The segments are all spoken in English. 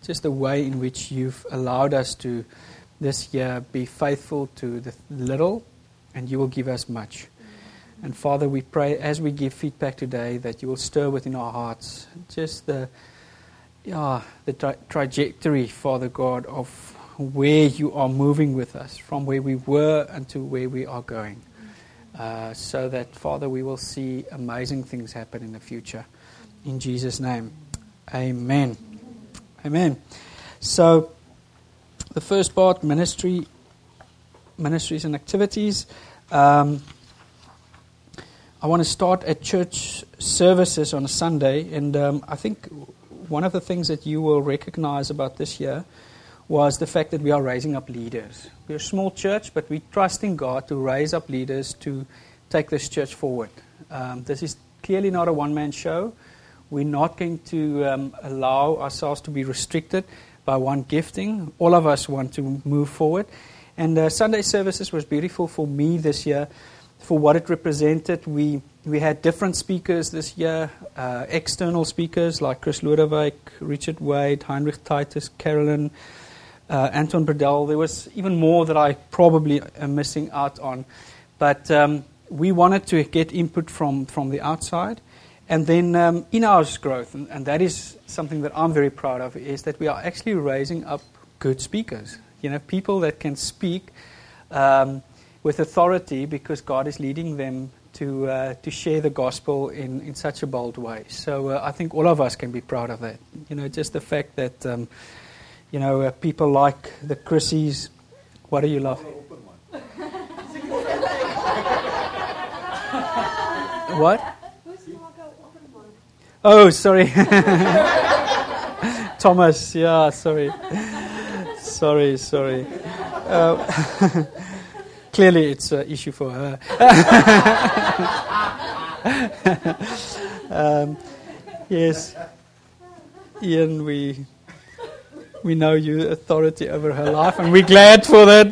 just the way in which you've allowed us to this year be faithful to the little, and you will give us much. And Father, we pray as we give feedback today that you will stir within our hearts just the trajectory, Father God, of where you are moving with us, from where we were unto where we are going. So that, Father, we will see amazing things happen in the future. In Jesus' name, amen. Amen. So, the first part, ministries and activities. I want to start at church services on a Sunday, and I think one of the things that you will recognize about this year was the fact that we are raising up leaders. We're a small church, but we trust in God to raise up leaders to take this church forward. This is clearly not a one-man show. We're not going to allow ourselves to be restricted by one gifting. All of us want to move forward. And Sunday services was beautiful for me this year for what it represented. We had different speakers this year, external speakers like Chris Lodewyk, Richard Wade, Heinrich Titus, Carolyn, Anton Bredell. There was even more that I probably am missing out on. But we wanted to get input from the outside. And then in-house growth, and that is something that I'm very proud of, is that we are actually raising up good speakers. You know, people that can speak with authority because God is leading them to share the gospel in such a bold way. So I think all of us can be proud of that. You know, just the fact that, people like the Chrissies. What are you laughing? What? Oh, sorry. Thomas, yeah, sorry. Sorry. Clearly it's an issue for her. Yes. Ian, we know you authority over her life, and we're glad for that.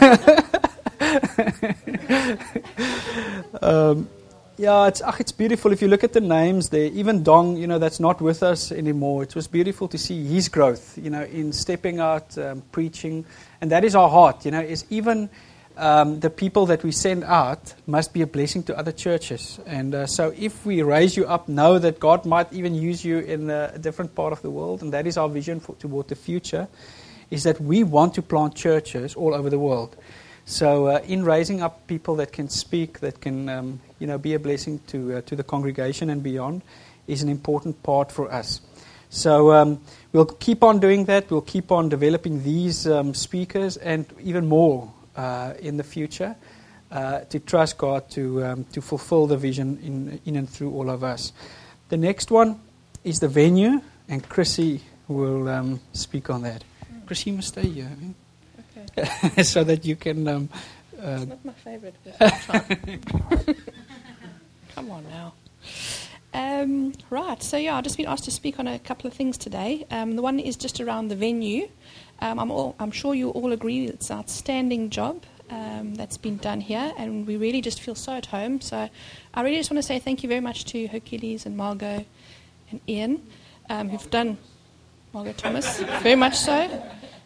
It's beautiful. If you look at the names there, even Dong, that's not with us anymore. It was beautiful to see his growth, in stepping out, preaching. And that is our heart, is even the people that we send out must be a blessing to other churches. And so if we raise you up, know that God might even use you in a different part of the world. And that is our vision toward the future, is that we want to plant churches all over the world. So in raising up people that can speak, that can be a blessing to the congregation and beyond, is an important part for us. So we'll keep on doing that. We'll keep on developing these speakers and even more in the future to trust God to fulfill the vision in and through all of us. The next one is the venue, and Chrissy will speak on that. Chrissy, you must stay here. Okay. So that you can... it's not my favorite, but come on now. Right, so I've just been asked to speak on a couple of things today. The one is just around the venue. I'm sure you all agree it's an outstanding job that's been done here, and we really just feel so at home. So I really just want to say thank you very much to Hercules and Margot and Ian, who've done, Margot Thomas, very much so.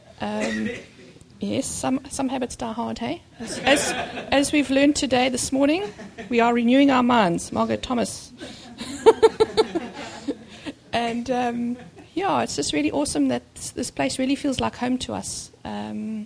Yes, some habits die hard, hey? As we've learned today, this morning, we are renewing our minds. Margot Thomas. And, it's just really awesome that this place really feels like home to us. I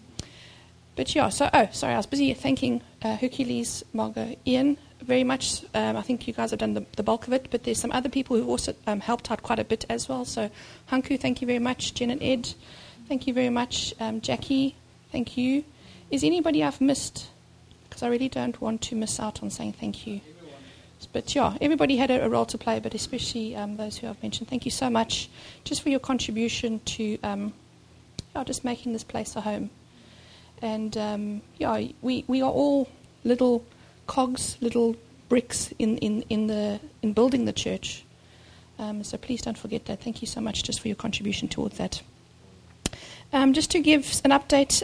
was busy thanking Hercules, Margot, Ian, very much. I think you guys have done the bulk of it, but there's some other people who've also helped out quite a bit as well. So, Hanku, thank you very much. Jen and Ed, thank you very much. Jackie, thank you. Is anybody I've missed? Because I really don't want to miss out on saying thank you. But everybody had a role to play, but especially those who I've mentioned. Thank you so much just for your contribution to just making this place a home. And we are all little cogs, little bricks in building the church. So please don't forget that. Thank you so much just for your contribution towards that. Just to give an update,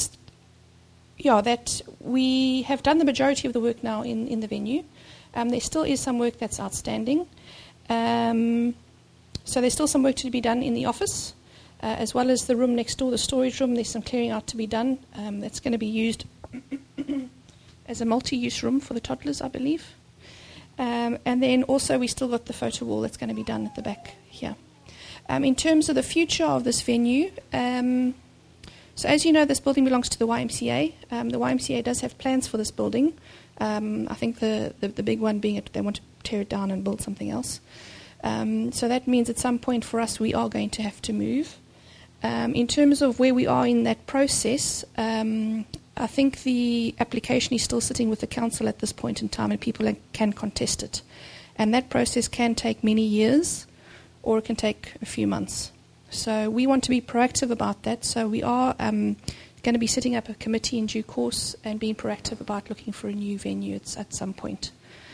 that we have done the majority of the work now in the venue. There still is some work that's outstanding. So there's still some work to be done in the office. as well as the room next door, the storage room. There's some clearing out to be done. That's going to be used as a multi-use room for the toddlers, I believe. And then also we still got the photo wall that's going to be done at the back here. In terms of the future of this venue, so as you know, this building belongs to the YMCA. The YMCA does have plans for this building. I think the big one being they want to tear it down and build something else. So that means at some point for us we are going to have to move. In terms of where we are in that process, I think the application is still sitting with the council at this point in time, and people can contest it. And that process can take many years, or it can take a few months. So we want to be proactive about that. So we are going to be setting up a committee in due course and being proactive about looking for a new venue at some point.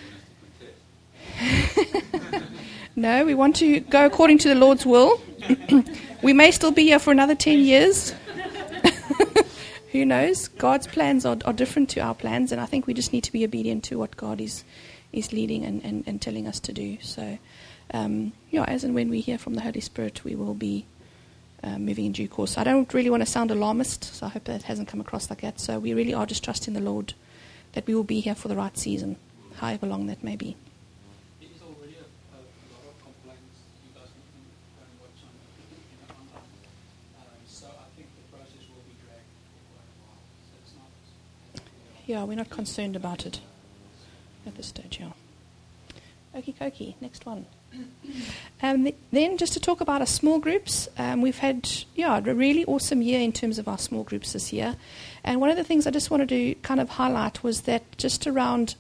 No, we want to go according to the Lord's will. We may still be here for another 10 years. Who knows? God's plans are different to our plans, and I think we just need to be obedient to what God is leading and telling us to do. So, as and when we hear from the Holy Spirit, we will be moving in due course. I don't really want to sound alarmist, so I hope that hasn't come across like that. So we really are just trusting the Lord that we will be here for the right season, however long that may be. There is already a lot of complaints. You guys can go and watch on online. So I think the process will be dragged for quite a while. So it's not. Yeah, we're not concerned about it at this stage, yeah. Okie dokie, next one. Then just to talk about our small groups, we've had a really awesome year in terms of our small groups this year. And one of the things I just wanted to kind of highlight was that just around,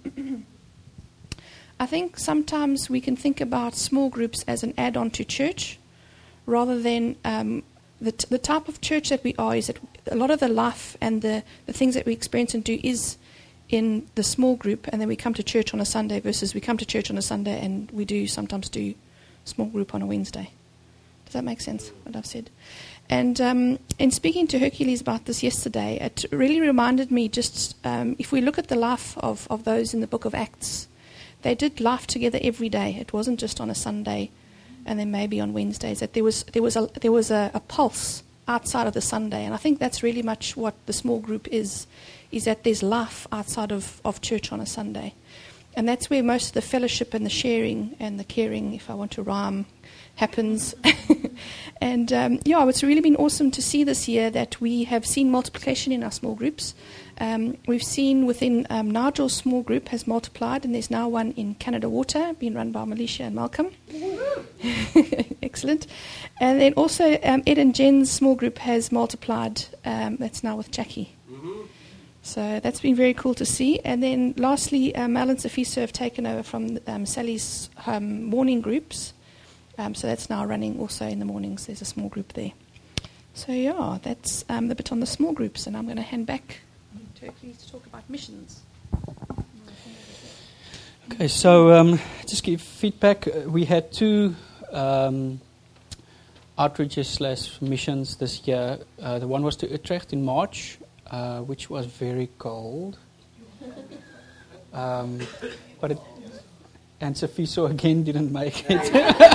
I think sometimes we can think about small groups as an add-on to church rather than the type of church that we are is that a lot of the life and the things that we experience and do is in the small group, and then we come to church on a Sunday versus we come to church on a Sunday and we do sometimes do small group on a Wednesday. Does that make sense, what I've said? And in speaking to Hercules about this yesterday, it really reminded me just, if we look at the life of those in the book of Acts, they did life together every day. It wasn't just on a Sunday and then maybe on Wednesdays. That there was a pulse outside of the Sunday. And I think that's really much what the small group is that there's life outside of church on a Sunday. And that's where most of the fellowship and the sharing and the caring, if I want to rhyme, happens. And it's really been awesome to see this year that we have seen multiplication in our small groups. We've seen within Nigel's small group has multiplied, and there's now one in Canada Water being run by Militia and Malcolm. Excellent. And then also Ed and Jen's small group has multiplied. That's now with Jackie. Mm-hmm. So that's been very cool to see. And then lastly, Mel and Safiso have taken over from Sally's morning groups. So that's now running also in the mornings. There's a small group there. So that's the bit on the small groups. And I'm going to hand back to Hercules to talk about missions. Okay, so just give feedback. We had two outreaches / missions this year. The one was to Utrecht in March, which was very cold. But and Safiso again didn't make it.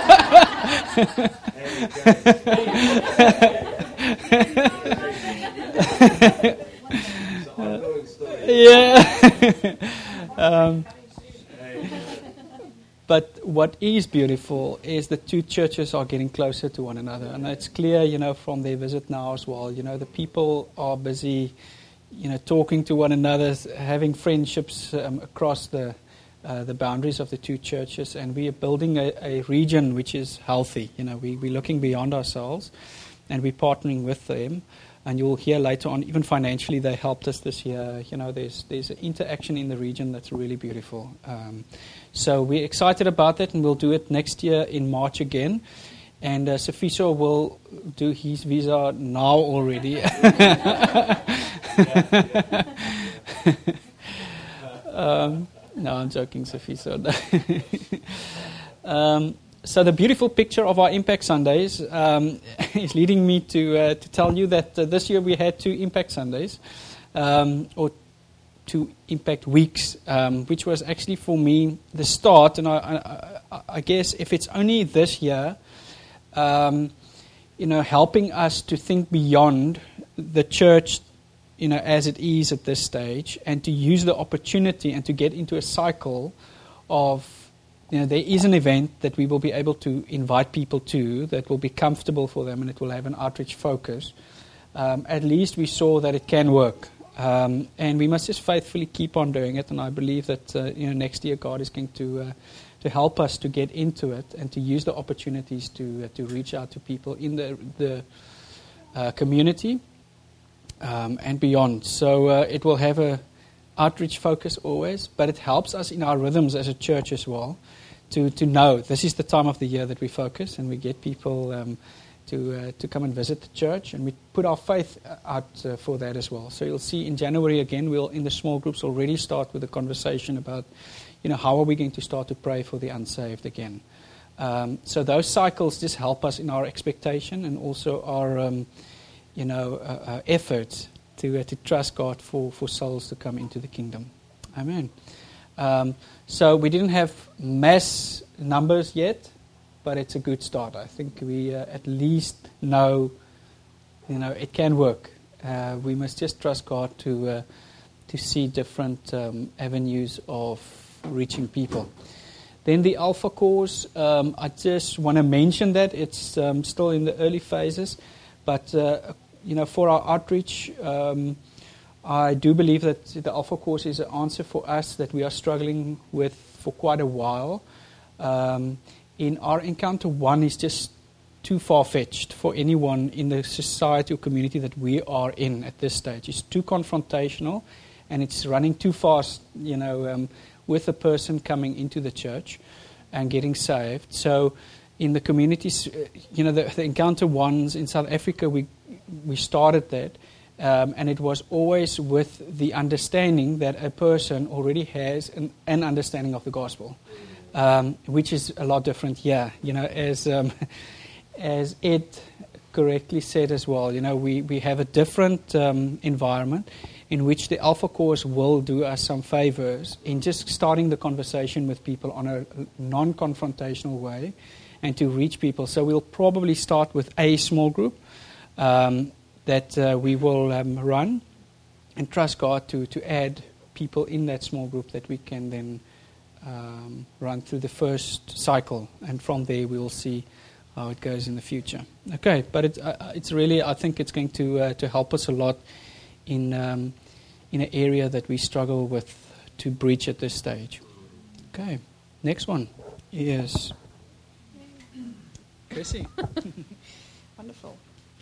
But what is beautiful is the two churches are getting closer to one another. And it's clear, from their visit now as well. The people are busy, talking to one another, having friendships across the boundaries of the two churches. And we are building a region which is healthy. We're looking beyond ourselves and we're partnering with them. And you'll hear later on, even financially, they helped us this year. There's an interaction in the region that's really beautiful. So we're excited about that, and we'll do it next year in March again. And Safiso will do his visa now already. No, I'm joking, Safiso. So the beautiful picture of our Impact Sundays is leading me to tell you that this year we had 2 Impact Sundays, or 2 Impact Weeks, which was actually for me the start. And I guess if it's only this year, helping us to think beyond the church, as it is at this stage, and to use the opportunity and to get into a cycle of, there is an event that we will be able to invite people to that will be comfortable for them and it will have an outreach focus. At least we saw that it can work. And we must just faithfully keep on doing it. And I believe that next year God is going to help us to get into it and to use the opportunities to reach out to people in the community and beyond. So it will have a outreach focus always, but it helps us in our rhythms as a church as well to know this is the time of the year that we focus and we get people to come and visit the church, and we put our faith out for that as well. So you'll see in January again, we'll in the small groups already start with a conversation about, how are we going to start to pray for the unsaved again. So those cycles just help us in our expectation and also our, efforts to trust God for souls to come into the kingdom. Amen. So we didn't have mass numbers yet, but it's a good start. I think we at least know, it can work. We must just trust God to see different avenues of reaching people. Then the Alpha course, I just want to mention that it's still in the early phases, but for our outreach, I do believe that the Alpha course is an answer for us that we are struggling with for quite a while. In our Encounter 1 is just too far-fetched for anyone in the society or community that we are in at this stage. It's too confrontational, and it's running too fast, with a person coming into the church and getting saved. So in the communities, the Encounter 1s in South Africa, we started that, and it was always with the understanding that a person already has an understanding of the gospel. Which is a lot different here, as Ed correctly said as well. We have a different environment in which the Alpha course will do us some favors in just starting the conversation with people on a non-confrontational way and to reach people. So we'll probably start with a small group that we will run and trust God to add people in that small group that we can then run through the first cycle, and from there we will see how it goes in the future. Okay, but it's really, I think it's going to help us a lot in an area that we struggle with to breach at this stage. Okay, next one. Yes. Chrissy. Wonderful.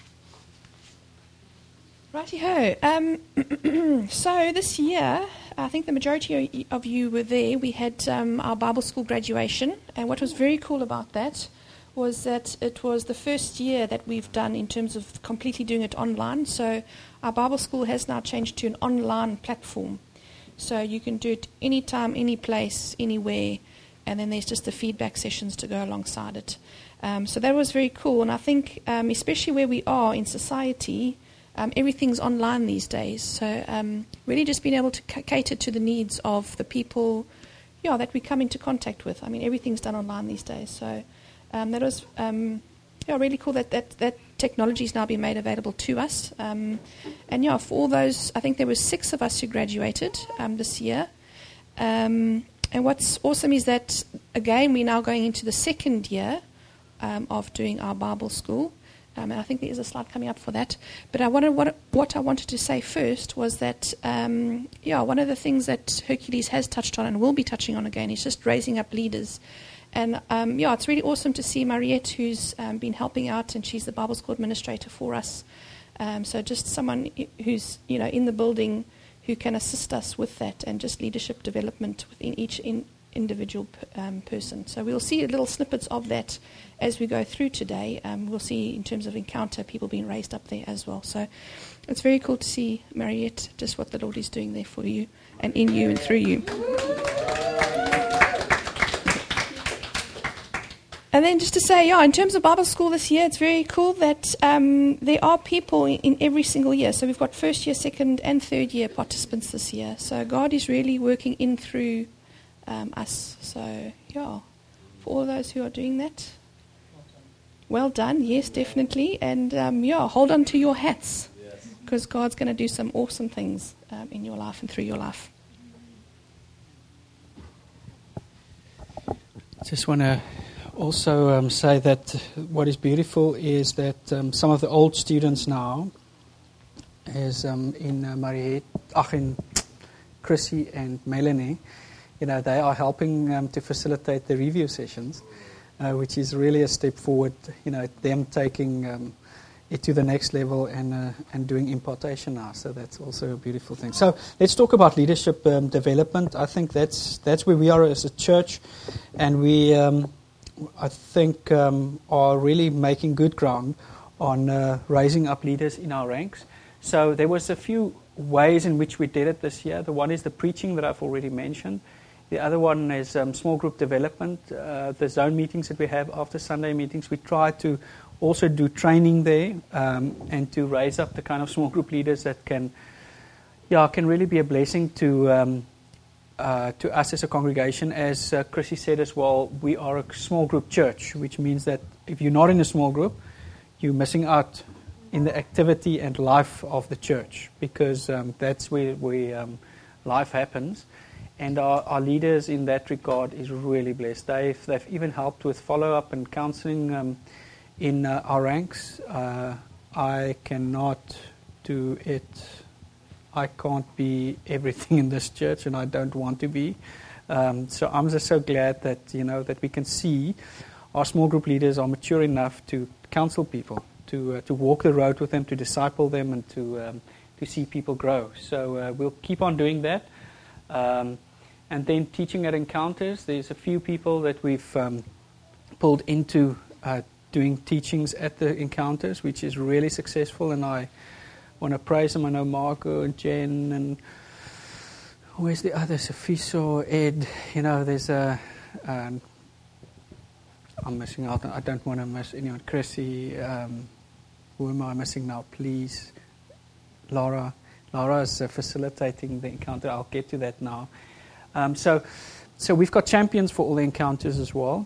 Righty-ho. So this year, I think the majority of you were there. We had our Bible school graduation, and what was very cool about that was that it was the first year that we've done in terms of completely doing it online. So our Bible school has now changed to an online platform. So you can do it anytime, any place, anywhere, and then there's just the feedback sessions to go alongside it. So that was very cool, and I think especially where we are in society, everything's online these days, so really just being able to cater to the needs of the people that we come into contact with. I mean, everything's done online these days, so that was really cool that technology is now being made available to us. And for all those, I think there were 6 of us who graduated this year. And what's awesome is that, again, we're now going into the second year of doing our Bible school. And I think there is a slide coming up for that. But what I wanted to say first was that, one of the things that Hercules has touched on and will be touching on again is just raising up leaders. And, it's really awesome to see Mariette, who's been helping out, and she's the Bible school administrator for us. So just someone who's, in the building who can assist us with that and just leadership development within each individual person. So we'll see little snippets of that as we go through today. We'll see in terms of Encounter people being raised up there as well. So it's very cool to see, Mariette, just what the Lord is doing there for you and in you and through you. And then just to say, in terms of Bible school this year, it's very cool that there are people in every single year. So we've got first year, second and third year participants this year. So God is really working in through us. So, for all those who are doing that, Well done. Yes, definitely. And hold on to your hats, because God's going to do some awesome things in your life and through your life. Just want to also say that what is beautiful is that some of the old students now is in Mariette, in Chrissy and Melanie, they are helping to facilitate the review sessions, which is really a step forward, them taking it to the next level and doing impartation now. So that's also a beautiful thing. So let's talk about leadership development. I think that's where we are as a church, and we, I think, are really making good ground on raising up leaders in our ranks. So there was a few ways in which we did it this year. The one is the preaching that I've already mentioned. The other one is small group development, the zone meetings that we have after Sunday meetings. We try to also do training there and to raise up the kind of small group leaders that can really be a blessing to us as a congregation. As Chrissy said as well, we are a small group church, which means that if you're not in a small group, you're missing out in the activity and life of the church, because that's where life happens. And our leaders in that regard is really blessed. They've even helped with follow-up and counseling in our ranks. I cannot do it. I can't be everything in this church, and I don't want to be. So I'm just so glad that that we can see our small group leaders are mature enough to counsel people, to walk the road with them, to disciple them, and to see people grow. So we'll keep on doing that. And then teaching at encounters. There's a few people that we've pulled into doing teachings at the encounters, which is really successful, and I want to praise them. I know Marco and Jen and where's the others? Afiso, Ed. There's I'm missing out. I don't want to miss anyone. Chrissy. Who am I missing now? Please, Laura. Laura is facilitating the encounter. I'll get to that now. So we've got champions for all the encounters as well.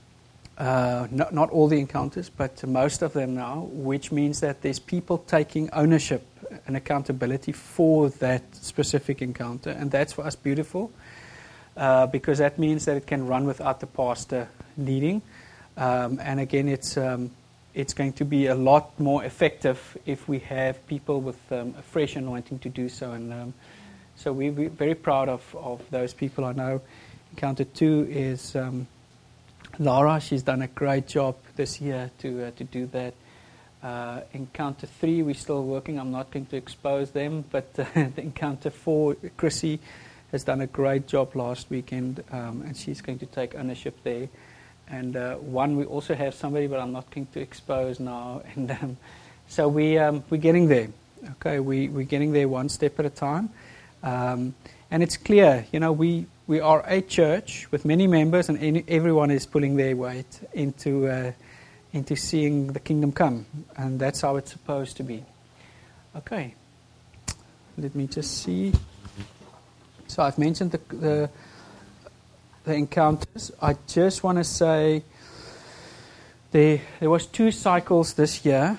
Not all the encounters, but most of them now, which means that there's people taking ownership and accountability for that specific encounter. And that's for us beautiful, because that means that it can run without the pastor leading. And again, it's going to be a lot more effective if we have people with a fresh anointing to do so. And so we're very proud of those people. I know Encounter 2 is Laura. She's done a great job this year to do that. Encounter 3, we're still working. I'm not going to expose them, but the Encounter 4, Chrissy has done a great job last weekend, and she's going to take ownership there. And 1, we also have somebody, but I'm not going to expose now. And so we're getting there. Okay, we're getting there one step at a time. And it's clear, we are a church with many members, and everyone is pulling their weight into seeing the kingdom come, and that's how it's supposed to be. Okay, let me just see. So I've mentioned the encounters. I just want to say there was 2 cycles this year.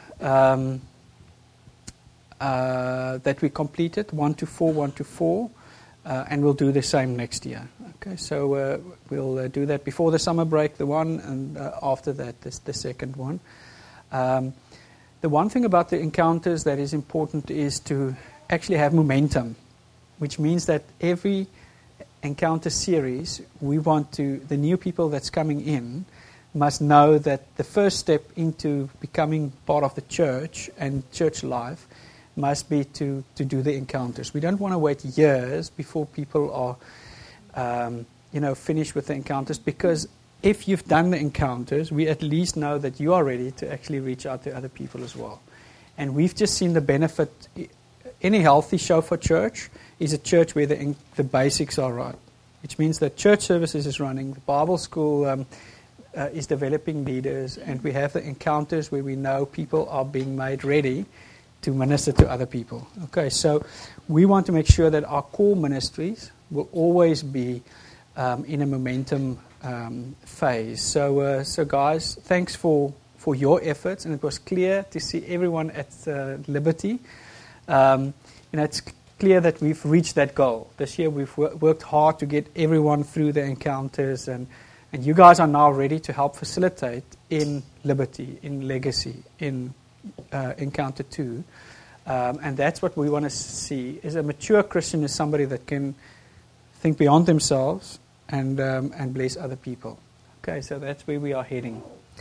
That we completed, 1 to 4, 1 to 4, and we'll do the same next year. Okay, so we'll do that before the summer break, the one, and after that, the second one. The one thing about the encounters that is important is to actually have momentum, which means that every encounter series, we want the new people that's coming in must know that the first step into becoming part of the church and church life must be to do the encounters. We don't want to wait years before people are, finished with the encounters, because if you've done the encounters, we at least know that you are ready to actually reach out to other people as well. And we've just seen the benefit. Any healthy show for church is a church where the basics are right, which means that church services is running, the Bible school is developing leaders, and we have the encounters where we know people are being made ready to minister to other people. Okay, so we want to make sure that our core ministries will always be in a momentum phase. So guys, thanks for for your efforts, and it was clear to see everyone at Liberty. It's clear that we've reached that goal. This year we've worked hard to get everyone through the encounters, and you guys are now ready to help facilitate in Liberty, in Legacy, in Encounter 2. And that's what we want to see. Is a mature Christian is somebody that can think beyond themselves and bless other people. Okay, so that's where we are heading.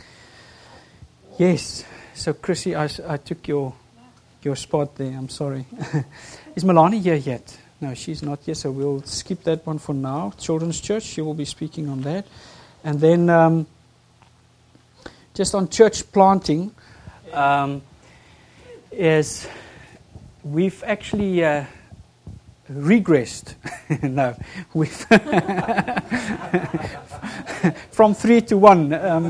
Yes. So Chrissy, I took your spot there. I'm sorry. Is Melanie here yet? No, she's not here. So we'll skip that one for now. Children's Church. She will be speaking on that, and then just on church planting, is we've actually regressed. No, we've from 3 to 1.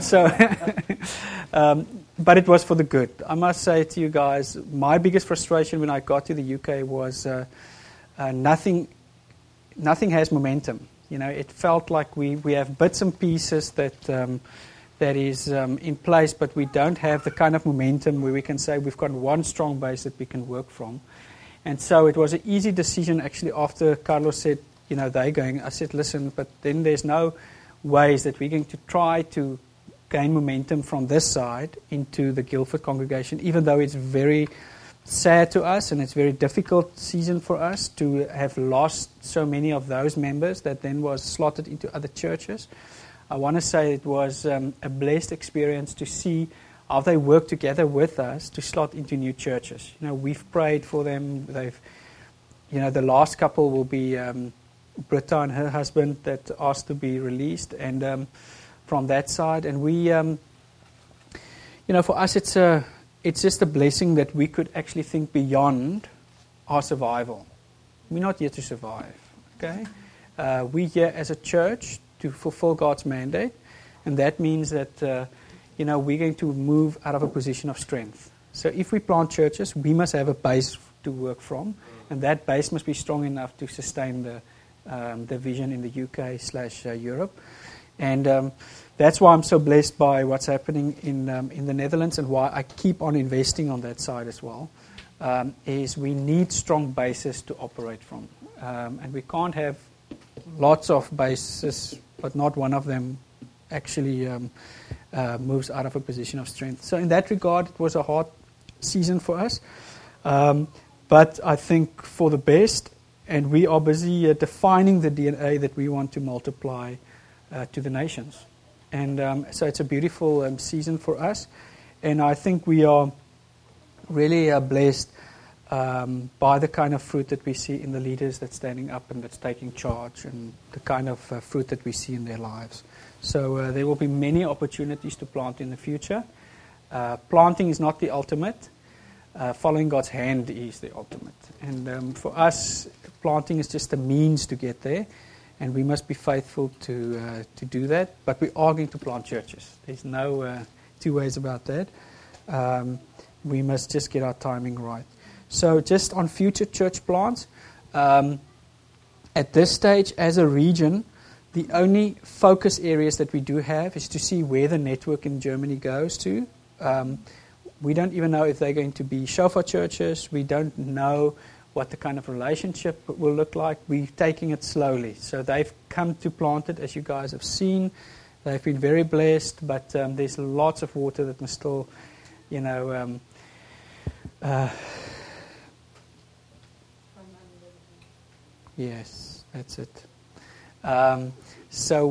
But it was for the good. I must say to you guys, my biggest frustration when I got to the UK was nothing has momentum. It felt like we have bits and pieces that is in place, but we don't have the kind of momentum where we can say we've got one strong base that we can work from. And so it was an easy decision actually after Carlos said, they're going. I said, listen, but then there's no ways that we're going to try to gain momentum from this side into the Guildford congregation, even though it's very sad to us and it's a very difficult season for us to have lost so many of those members that then was slotted into other churches. I want to say it was a blessed experience to see how they work together with us to slot into new churches. We've prayed for them. They've, the last couple will be Britta and her husband that asked to be released, and from that side, and we, for us, it's just a blessing that we could actually think beyond our survival. We're not here to survive, okay? We're here as a church to fulfill God's mandate, and that means that we're going to move out of a position of strength. So if we plant churches, we must have a base to work from, and that base must be strong enough to sustain the vision in the UK/Europe. And that's why I'm so blessed by what's happening in the Netherlands, and why I keep on investing on that side as well, is we need strong bases to operate from. And we can't have lots of bases, but not one of them actually moves out of a position of strength. So in that regard, it was a hard season for us, but I think for the best, and we are busy defining the DNA that we want to multiply to the nations. And so it's a beautiful season for us. And I think we are really blessed by the kind of fruit that we see in the leaders that's standing up and that's taking charge, and the kind of fruit that we see in their lives. So there will be many opportunities to plant in the future. Planting is not the ultimate. Following God's hand is the ultimate. And for us, planting is just a means to get there. And we must be faithful to do that. But we are going to plant churches. There's no two ways about that. We must just get our timing right. So just on future church plants, at this stage as a region, the only focus areas that we do have is to see where the network in Germany goes to. We don't even know if they're going to be shofar churches. We don't know what the kind of relationship will look like. We're taking it slowly. So they've come to plant it, as you guys have seen. They've been very blessed, but there's lots of water that must still, yes, that's it. So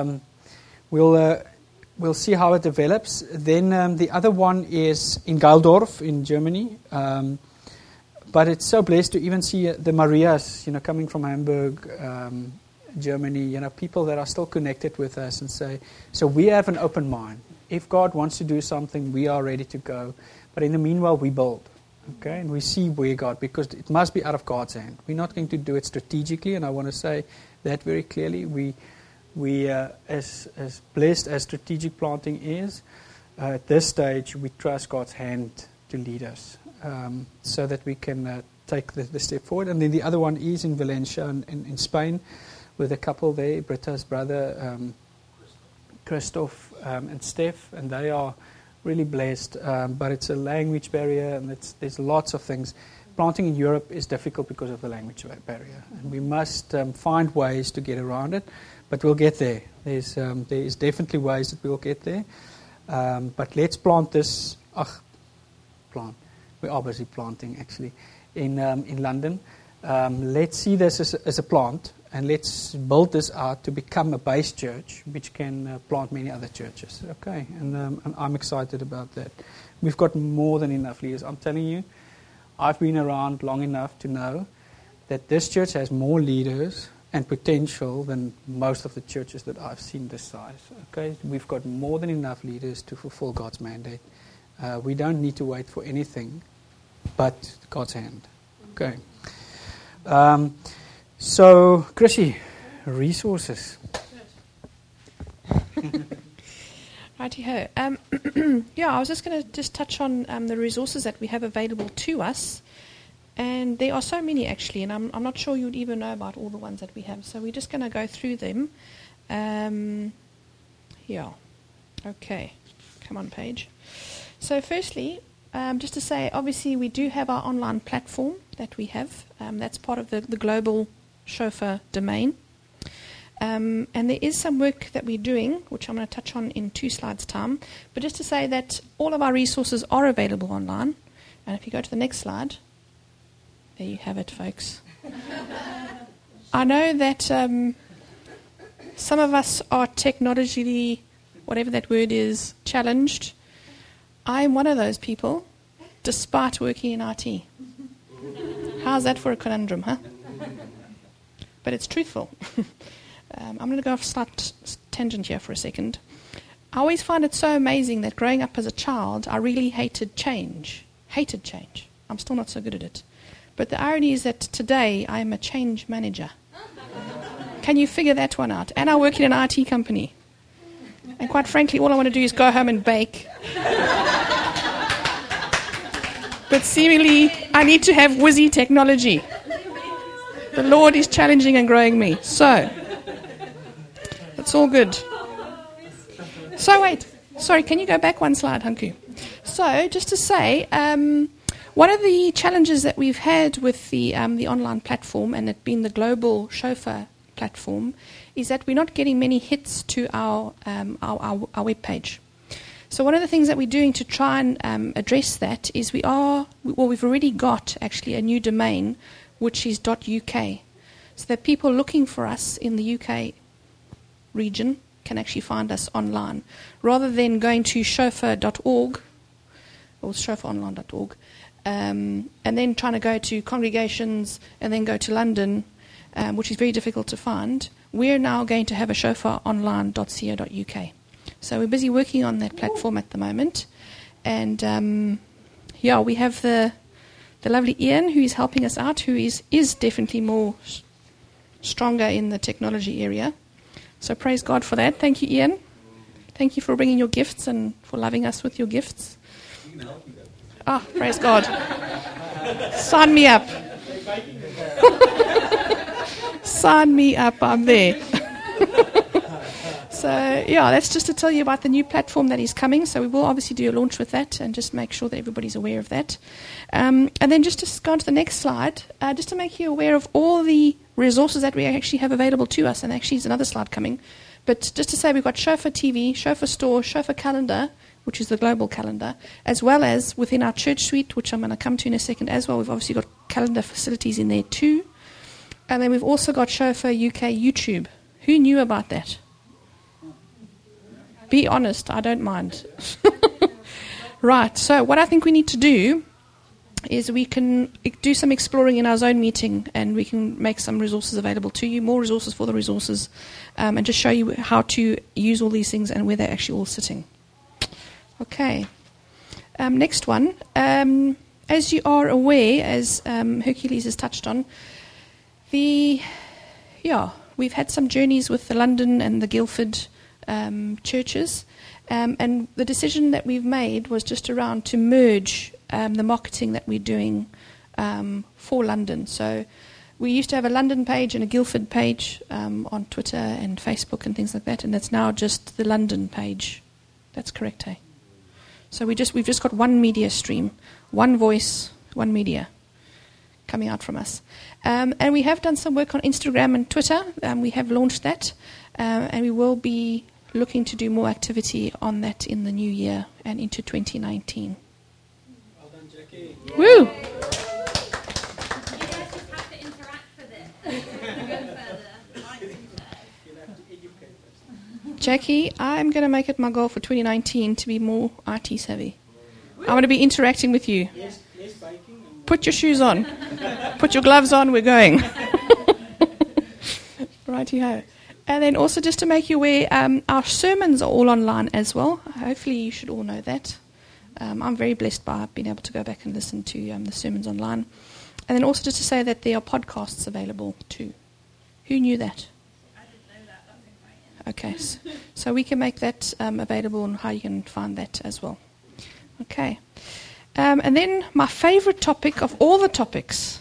we'll see how it develops. Then the other one is in Geildorf in Germany. But it's so blessed to even see the Marias, coming from Hamburg, Germany, people that are still connected with us and say, so we have an open mind. If God wants to do something, we are ready to go. But in the meanwhile, we build. Okay, and we see where God, because it must be out of God's hand. We're not going to do it strategically, and I want to say that very clearly. We as blessed as strategic planting is, at this stage, we trust God's hand to lead us. So that we can take the step forward. And then the other one is in Valencia in Spain, with a couple there, Britta's brother, Christoph and Steph, and they are really blessed. But it's a language barrier, and there's lots of things. Planting in Europe is difficult because of the language barrier, and we must find ways to get around it. But we'll get there. There is definitely ways that we'll get there. But let's plant this. We are busy planting actually in London. Let's see this as a plant, and let's build this out to become a base church, which can plant many other churches. Okay, and I'm excited about that. We've got more than enough leaders. I'm telling you, I've been around long enough to know that this church has more leaders and potential than most of the churches that I've seen this size. Okay, we've got more than enough leaders to fulfill God's mandate. We don't need to wait for anything but God's hand. Okay. So, Chrissy, resources. Righty-ho. Yeah, I was just going to touch on the resources that we have available to us. And there are so many, actually, and I'm not sure you'd even know about all the ones that we have. So we're just going to go through them. Yeah. Okay. Come on, Paige. So firstly, just to say, obviously, we do have our online platform that we have. That's part of the global Shofar domain. And there is some work that we're doing, which I'm going to touch on in 2 slides' time. But just to say that all of our resources are available online. And if you go to the next slide, there you have it, folks. I know that some of us are technologically, whatever that word is, challenged. I'm one of those people, despite working in IT. How's that for a conundrum, huh? But it's truthful. I'm going to go off a slight tangent here for a second. I always find it so amazing that growing up as a child, I really hated change. I'm still not so good at it. But the irony is that today I am a change manager. Can you figure that one out? And I work in an IT company. And quite frankly, all I want to do is go home and bake. But seemingly, I need to have whizzy technology. The Lord is challenging and growing me. So, it's all good. So wait. Sorry, can you go back 1 slide, Hanku? So, just to say, one of the challenges that we've had with the online platform, and it being the global Shofar platform, is that we're not getting many hits to our web page. So one of the things that we're doing to try and address that is we've already got actually a new domain, which is .uk, so that people looking for us in the UK region can actually find us online, rather than going to shofar.org or shofaronline.org. And then trying to go to congregations and then go to London, which is very difficult to find. We're now going to have a shofaronline.co.uk. So we're busy working on that platform at the moment. And, we have the lovely Ian, who is helping us out, who is definitely more stronger in the technology area. So praise God for that. Thank you, Ian. Thank you for bringing your gifts and for loving us with your gifts. Praise God. Sign me up. Sign me up. I'm there. So, that's just to tell you about the new platform that is coming. So we will obviously do a launch with that and just make sure that everybody's aware of that. And then just to go on to the next slide, just to make you aware of all the resources that we actually have available to us. And actually, there's another slide coming. But just to say, we've got Shofar TV, Shofar Store, Shofar Calendar, which is the global calendar, as well as within our church suite, which I'm going to come to in a second as well. We've obviously got calendar facilities in there too. And then we've also got Shofar UK YouTube. Who knew about that? Be honest, I don't mind. Right, so what I think we need to do is we can do some exploring in our zone meeting, and we can make some resources available to you, more resources for the resources, and just show you how to use all these things and where they're actually all sitting. Okay. Next one. As you are aware, as Hercules has touched on, we've had some journeys with the London and the Guildford churches, and the decision that we've made was just around to merge the marketing that we're doing for London. So we used to have a London page and a Guildford page on Twitter and Facebook and things like that, and it's now just the London page. That's correct, hey? So we've just got one media stream, one voice, one media coming out from us. And we have done some work on Instagram and Twitter. We have launched that, and we will be looking to do more activity on that in the new year and into 2019. Well done, Jackie. Woo! You guys just have to interact with it. Go further. Like and share. Jackie, I'm going to make it my goal for 2019 to be more IT savvy. I'm going to be interacting with you. Less baking and Put your shoes on. Put your gloves on. We're going. Righty-ho. And then also just to make you aware, our sermons are all online as well. Hopefully you should all know that. I'm very blessed by being able to go back and listen to the sermons online. And then also just to say that there are podcasts available too. Who knew that? I didn't know that. That's exciting. Okay. So we can make that available and how you can find that as well. Okay. And then my favorite topic of all the topics,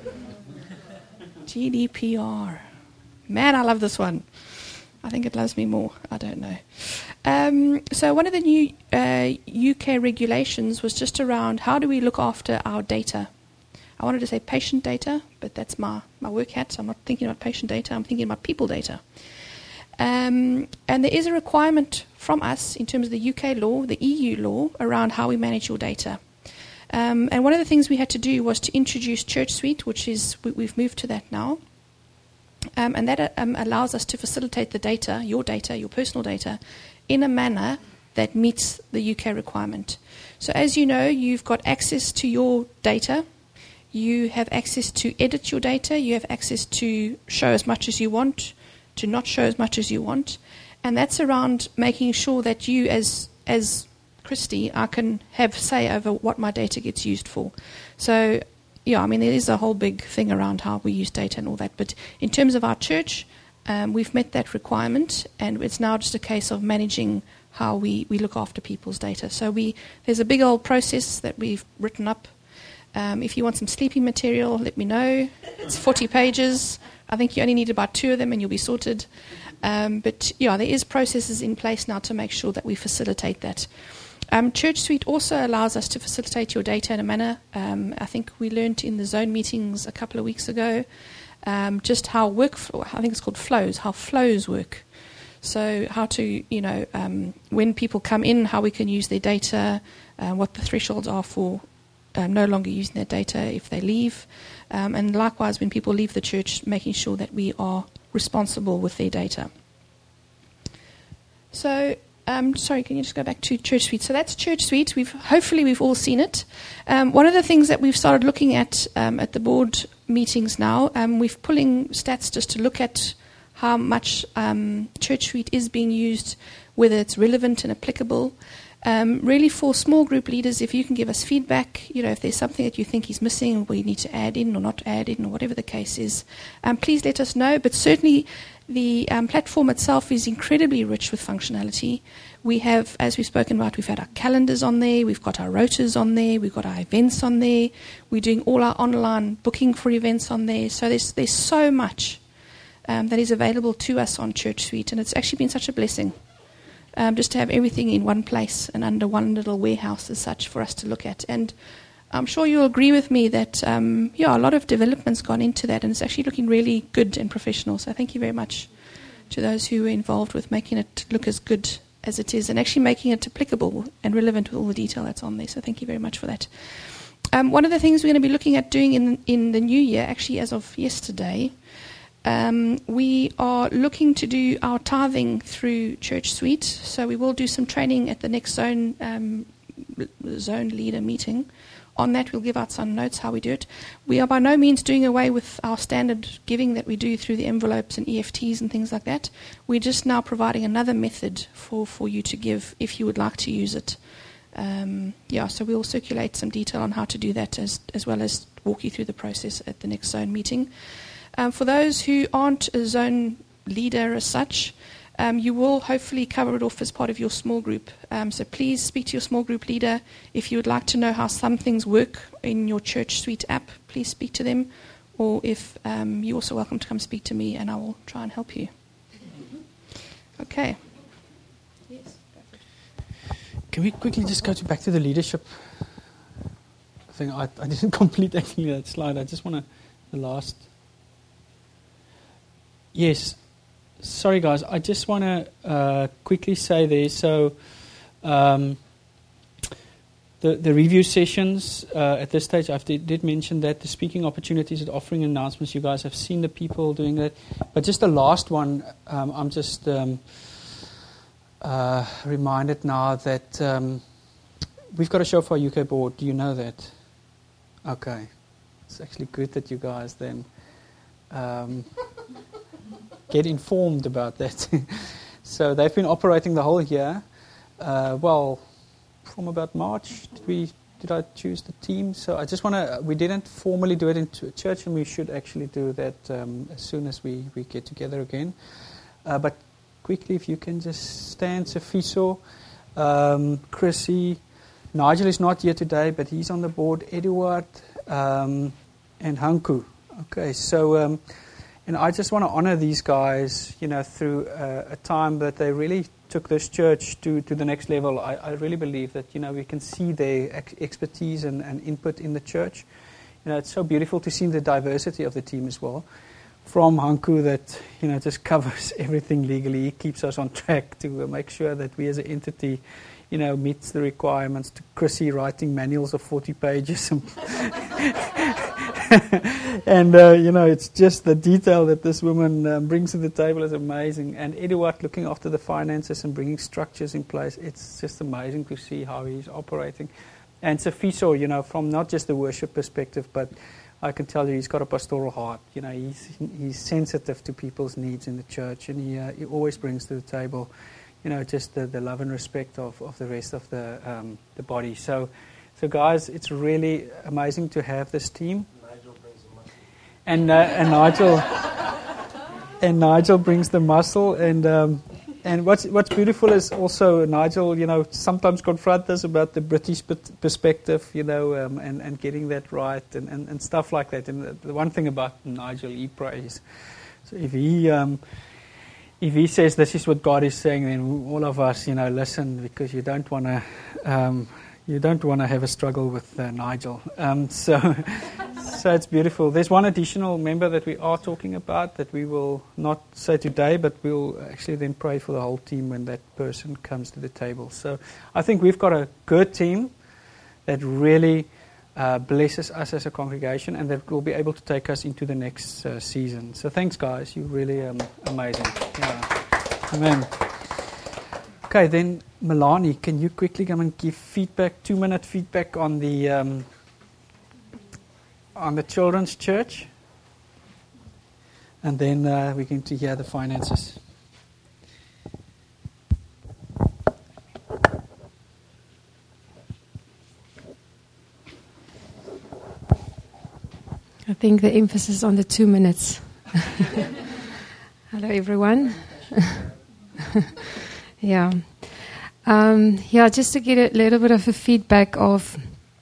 GDPR. Man, I love this one. I think it loves me more. I don't know. So one of the new UK regulations was just around how do we look after our data. I wanted to say patient data, but that's my work hat, so I'm not thinking about patient data. I'm thinking about people data. And there is a requirement from us in terms of the UK law, the EU law, around how we manage your data. And one of the things we had to do was to introduce ChurchSuite, which is, we've moved to that now. And that allows us to facilitate the data, your personal data, in a manner that meets the UK requirement. So as you know, you've got access to your data. You have access to edit your data. You have access to show as much as you want, to not show as much as you want. And that's around making sure that you, as Christy, I can have say over what my data gets used for. So, yeah, I mean, there is a whole big thing around how we use data and all that. But in terms of our church, we've met that requirement, and it's now just a case of managing how we look after people's data. So there's a big old process that we've written up. If you want some sleeping material, let me know. It's 40 pages. I think you only need about 2 of them and you'll be sorted. But, yeah, there is processes in place now to make sure that we facilitate that. ChurchSuite also allows us to facilitate your data in a manner. I think we learned in the zone meetings a couple of weeks ago just how I think it's called flows, how flows work. So how to, when people come in, how we can use their data, what the thresholds are for no longer using their data if they leave. And likewise, when people leave the church, making sure that we are responsible with their data. So, sorry, can you just go back to ChurchSuite? So that's ChurchSuite. Hopefully we've all seen it. One of the things that we've started looking at the board meetings now, we're pulling stats just to look at how much ChurchSuite is being used, whether it's relevant and applicable. Really for small group leaders, if you can give us feedback, if there's something that you think is missing or you need to add in or not add in or whatever the case is, please let us know. But certainly the platform itself is incredibly rich with functionality. We have, as we've spoken about, we've had our calendars on there, we've got our rotas on there, we've got our events on there, we're doing all our online booking for events on there. So there's so much that is available to us on ChurchSuite, and it's actually been such a blessing. Just to have everything in one place and under one little warehouse as such for us to look at. And I'm sure you'll agree with me that, a lot of development's gone into that, and it's actually looking really good and professional. So thank you very much to those who were involved with making it look as good as it is and actually making it applicable and relevant with all the detail that's on there. So thank you very much for that. One of the things we're going to be looking at doing in the new year, actually as of yesterday, we are looking to do our tithing through ChurchSuite. So we will do some training at the next zone leader meeting. On that, we'll give out some notes how we do it. We are by no means doing away with our standard giving that we do through the envelopes and EFTs and things like that. We're just now providing another method for you to give if you would like to use it. So we'll circulate some detail on how to do that as well as walk you through the process at the next zone meeting. For those who aren't a zone leader as such, you will hopefully cover it off as part of your small group. So please speak to your small group leader. If you would like to know how some things work in your ChurchSuite app, please speak to them. Or if you're also welcome to come speak to me and I will try and help you. Okay. Yes. Can we quickly just go back to the leadership thing? I didn't complete actually that slide. I just want to, the last. Yes. Sorry, guys. I just want to quickly say there. So, the review sessions at this stage, I did mention that the speaking opportunities and offering announcements. You guys have seen the people doing that, but just the last one. I'm just reminded now that we've got a show for our UK board. Do you know that? Okay, it's actually good that you guys then. Get informed about that. So they've been operating the whole year. From about March, did I choose the team? So I just want to. We didn't formally do it in church, and we should actually do that as soon as we get together again. But quickly, if you can just stand, Safiso, Chrissy, Nigel is not here today, but he's on the board. Eduard and Hanku. Okay, so. And I just want to honor these guys, through a time that they really took this church to the next level. I really believe that, we can see their expertise and input in the church. It's so beautiful to see the diversity of the team as well. From Hanku that, just covers everything legally. He keeps us on track to make sure that we as an entity, meets the requirements. To Chrissy writing manuals of 40 pages. And, it's just the detail that this woman brings to the table is amazing. And Eduard looking after the finances and bringing structures in place. It's just amazing to see how he's operating. And Safiso, from not just the worship perspective, but I can tell you he's got a pastoral heart. He's sensitive to people's needs in the church. And he always brings to the table, just the love and respect of the rest of the body. So guys, it's really amazing to have this team. And Nigel brings the muscle, and what's beautiful is also Nigel, sometimes confront us about the British perspective, and getting that right and stuff like that. And the one thing about Nigel, he prays. So if he says this is what God is saying, then all of us, listen, because you don't want to have a struggle with Nigel. So it's beautiful. There's one additional member that we are talking about that we will not say today, but we'll actually then pray for the whole team when that person comes to the table. So I think we've got a good team that really blesses us as a congregation and that will be able to take us into the next season. So thanks, guys. You're really amazing. Yeah. Amen. Okay, then Melanie, can you quickly come and give feedback, 2-minute feedback on the children's church? And then we're going to hear the finances. I think the emphasis on the 2 minutes. Hello, everyone. Yeah. Just to get a little bit of a feedback of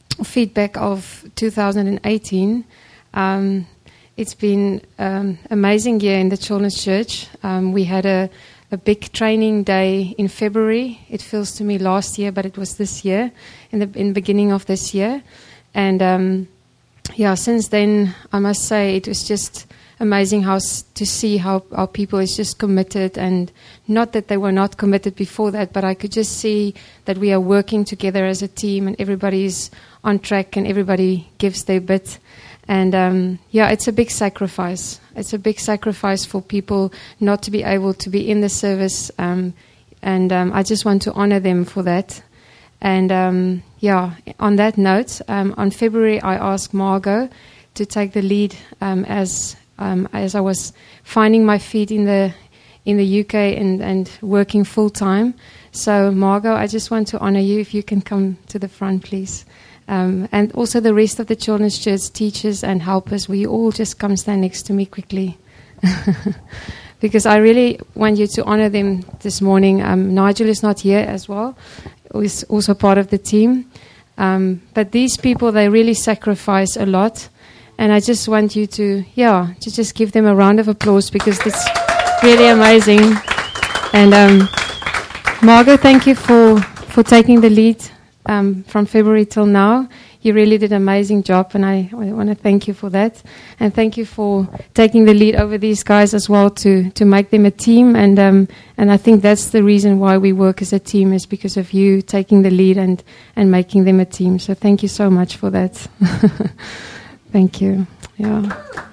2018. It's been amazing year in the Children's Church. We had a big training day in February. It feels to me last year, but it was this year, in the beginning of this year. And since then, I must say it was just amazing to see how our people is just committed, and not that they were not committed before that, but I could just see that we are working together as a team and everybody's on track and everybody gives their bit. And it's a big sacrifice. It's a big sacrifice for people not to be able to be in the service, and I just want to honor them for that. And on that note, on February I asked Margot to take the lead as I was finding my feet in the UK and working full time. So Margot, I just want to honor you. If you can come to the front, please. And also the rest of the Children's Church teachers and helpers, will you all just come stand next to me quickly? Because I really want you to honor them this morning. Nigel is not here as well. He's also part of the team. But these people, they really sacrifice a lot. And I just want you to just give them a round of applause, because it's really amazing. And Margot, thank you for for taking the lead from February till now. You really did an amazing job, and I want to thank you for that. And thank you for taking the lead over these guys as well to make them a team. And I think that's the reason why we work as a team, is because of you taking the lead and making them a team. So thank you so much for that. Thank you. Yeah.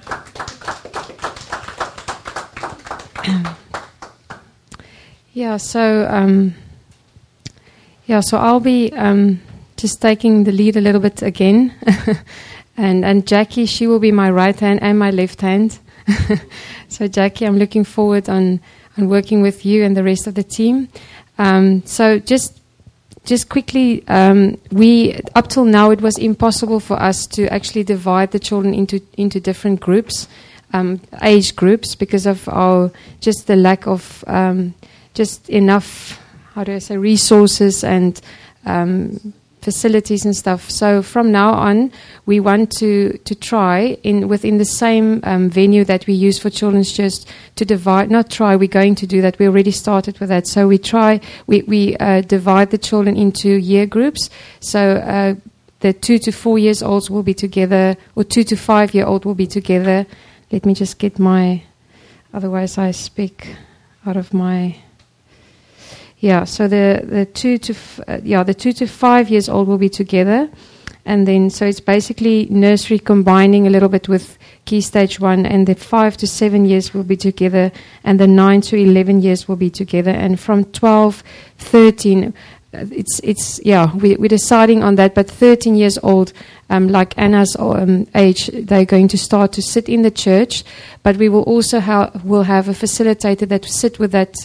So I'll be just taking the lead a little bit again. and Jackie, she will be my right hand and my left hand. So Jackie, I'm looking forward on working with you and the rest of the team. So just quickly, we up till now it was impossible for us to actually divide the children into different groups, age groups, because of our just the lack of just enough, resources and facilities and stuff. So from now on, we want to try within the same venue that we use for children's church to divide. Not try, we're going to do that. We already started with that. So we divide the children into year groups. So the 2 to 4 years olds will be together, or 2 to 5 year old will be together. Let me just get otherwise I speak out of my. Yeah, so the 2 to 5 years old will be together, and then so it's basically nursery combining a little bit with Key Stage 1, and the 5 to 7 years will be together, and the 9 to 11 years will be together, and from 12, 13, we're deciding on that, but 13 years old, like Anna's age, they're going to start to sit in the church, but we will also have a facilitator that will sit with that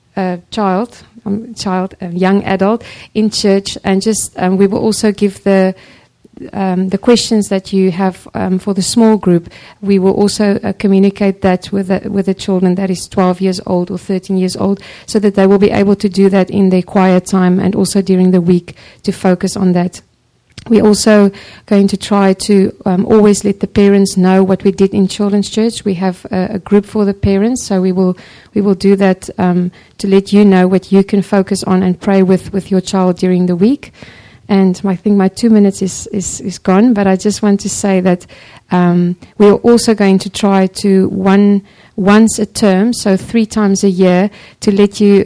young adult in church, and just we will also give the questions that you have for the small group. We will also communicate that with the children that is 12 years old or 13 years old, so that they will be able to do that in their quiet time and also during the week to focus on that. We're also going to try to always let the parents know what we did in children's church. We have a group for the parents, so we will do that to let you know what you can focus on and pray with your child during the week. And I think my 2 minutes is gone, but I just want to say that we are also going to try to once a term, so 3 times a year, to let you.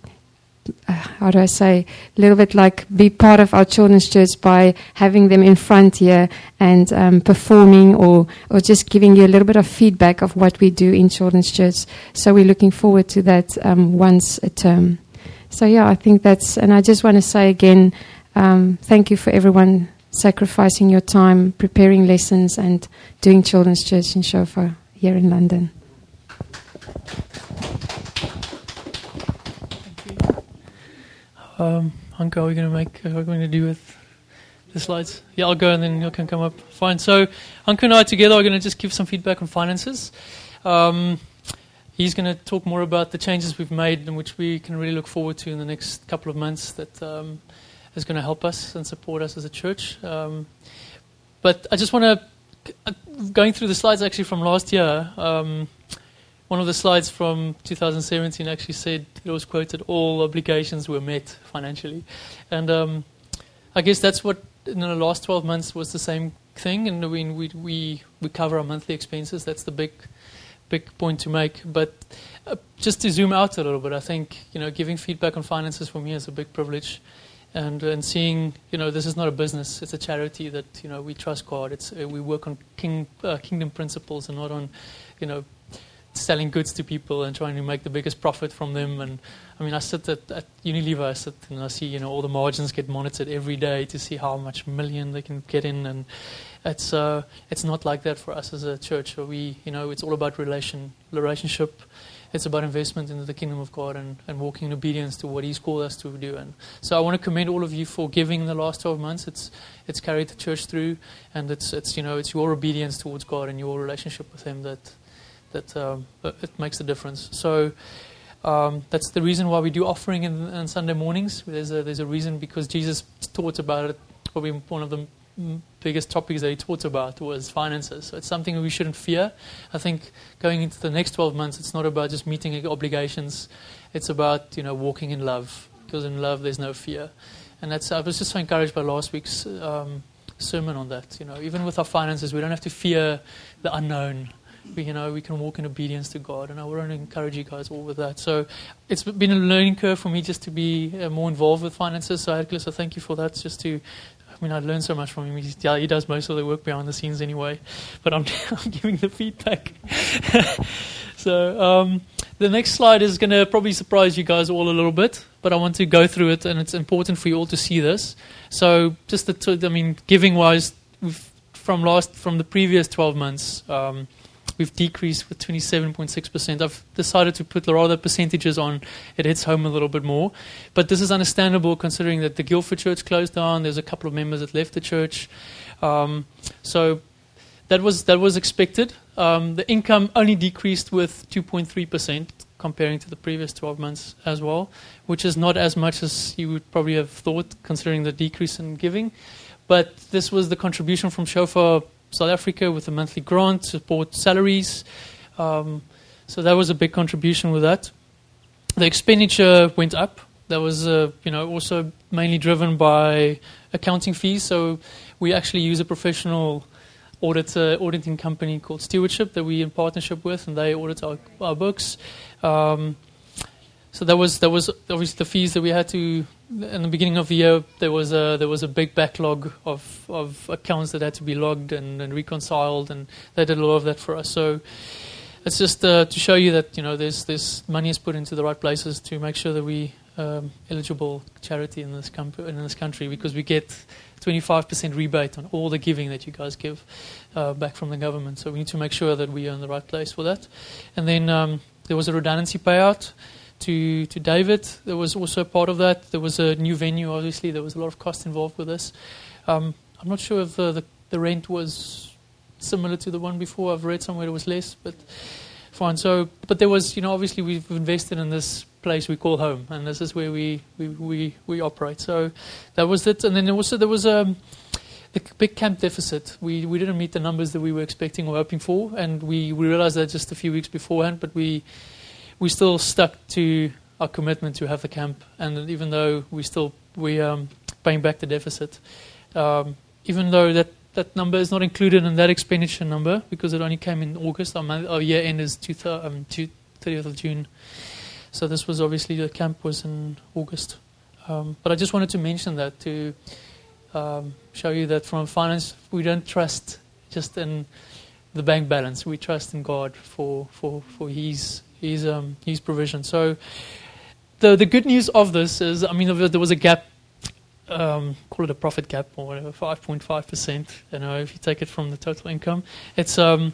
A little bit like be part of our children's church by having them in front here and performing or just giving you a little bit of feedback of what we do in children's church. So we're looking forward to that once a term. So I think and I just want to say again, thank you for everyone sacrificing your time, preparing lessons and doing children's church in Shofar here in London. Hanko, what are we going to do with the slides? Yeah, I'll go and then you can come up. Fine. So Hanko and I together are going to just give some feedback on finances. He's going to talk more about the changes we've made and which we can really look forward to in the next couple of months that is going to help us and support us as a church. But I just want to, going through the slides actually from last year, one of the slides from 2017 actually said, it was quoted, all obligations were met financially. And I guess that's what in the last 12 months was the same thing. And we cover our monthly expenses. That's the big point to make. But just to zoom out a little bit, I think, giving feedback on finances for me is a big privilege. And seeing, this is not a business. It's a charity that, we trust God. We work on kingdom principles and not on, selling goods to people and trying to make the biggest profit from them. And I mean, I sit at Unilever, and I see, all the margins get monitored every day to see how much million they can get in. And it's not like that for us as a church. So it's all about relationship. It's about investment into the kingdom of God and walking in obedience to what He's called us to do. And so I want to commend all of you for giving in the last 12 months. It's carried the church through, and it's your obedience towards God and your relationship with Him that it makes a difference. So that's the reason why we do offering on Sunday mornings. There's a reason, because Jesus taught about it. Probably one of the biggest topics that He taught about was finances. So it's something we shouldn't fear. I think going into the next 12 months, it's not about just meeting obligations. It's about walking in love because in love there's no fear. And I was just so encouraged by last week's sermon on that. Even with our finances, we don't have to fear the unknown. We can walk in obedience to God, and I want to encourage you guys all with that. So it's been a learning curve for me just to be more involved with finances. So Hercules, I thank you for that. I learned so much from him. He does most of the work behind the scenes anyway, but I'm giving the feedback. So the next slide is going to probably surprise you guys all a little bit, but I want to go through it, and it's important for you all to see this. So just giving-wise, from the previous 12 months, we've decreased with 27.6%. I've decided to put rather percentages on. It hits home a little bit more. But this is understandable considering that the Guildford Church closed down. There's a couple of members that left the church. So that was expected. The income only decreased with 2.3% comparing to the previous 12 months as well, which is not as much as you would probably have thought considering the decrease in giving. But this was the contribution from Shofar South Africa with a monthly grant to support salaries. So that was a big contribution with that. The expenditure went up. That was also mainly driven by accounting fees. So we actually use a professional auditing company called Stewardship that we're in partnership with, and they audit our books. So that was obviously the fees that we had to. In the beginning of the year, there was a big backlog of accounts that had to be logged and reconciled, and they did a lot of that for us. So it's just to show you that there's money is put into the right places to make sure that we eligible charity in this country, because we get 25% rebate on all the giving that you guys give back from the government. So we need to make sure that we are in the right place for that. And then there was a redundancy payout to David. There was also part of that. There was a new venue, obviously. There was a lot of cost involved with this. I'm not sure if the rent was similar to the one before. I've read somewhere it was less, but fine. So, but there was, obviously we've invested in this place we call home, and this is where we operate. So that was it. And then also there was the big camp deficit. We didn't meet the numbers that we were expecting or hoping for, and we realized that just a few weeks beforehand, but we still stuck to our commitment to have the camp, and even though we're paying back the deficit, even though that number is not included in that expenditure number because it only came in August. Our year end is 30th of June, so this was obviously the camp was in August. But I just wanted to mention that to show you that from finance we don't trust just in the bank balance. We trust in God for His provision. So the good news of this is, there was a gap, call it a profit gap or whatever, 5.5%. If you take it from the total income, it's not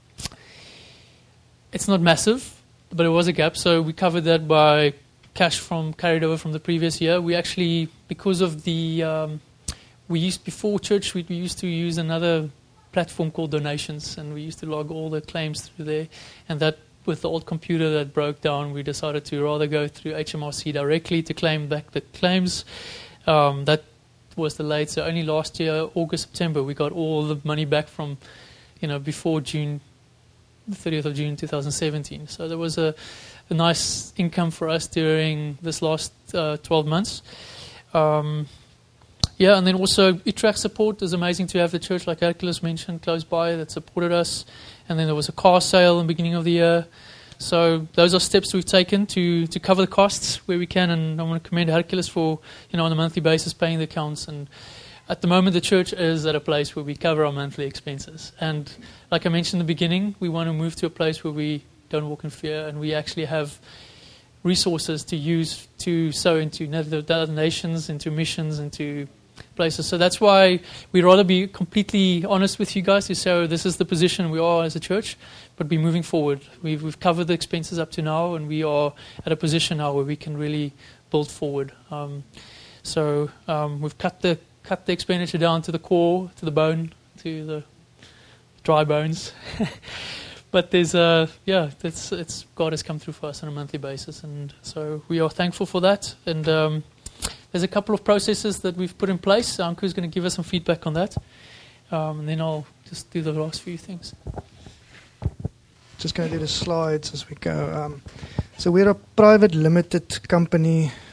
massive, but it was a gap. So we covered that by cash carried over from the previous year. We actually, because of before church, we used to use another platform called Donations, and we used to log all the claims through there, and that. With the old computer that broke down, we decided to rather go through HMRC directly to claim back the claims. That was delayed, so only last year, August, September, we got all the money back from, before June, the 30th of June 2017. So there was a nice income for us during this last 12 months. And then also Utrecht support is amazing to have the church, like Hercules mentioned, close by that supported us. And then there was a car sale in the beginning of the year. So those are steps we've taken to cover the costs where we can. And I want to commend Hercules for, on a monthly basis paying the accounts. And at the moment, the church is at a place where we cover our monthly expenses. And like I mentioned in the beginning, we want to move to a place where we don't walk in fear, and we actually have resources to use to sow into other nations, into missions, into places. So that's why we'd rather be completely honest with you guys to say, oh, this is the position we are as a church, but be moving forward. We've covered the expenses up to now, and we are at a position now where we can really build forward. We've cut the expenditure down to the core, to the bone, to the dry bones. But there's it's God has come through for us on a monthly basis, and so we are thankful for that. And there's a couple of processes that we've put in place. Anku's going to give us some feedback on that. And then I'll just do the last few things. Just going to do the slides as we go. So we're a private limited company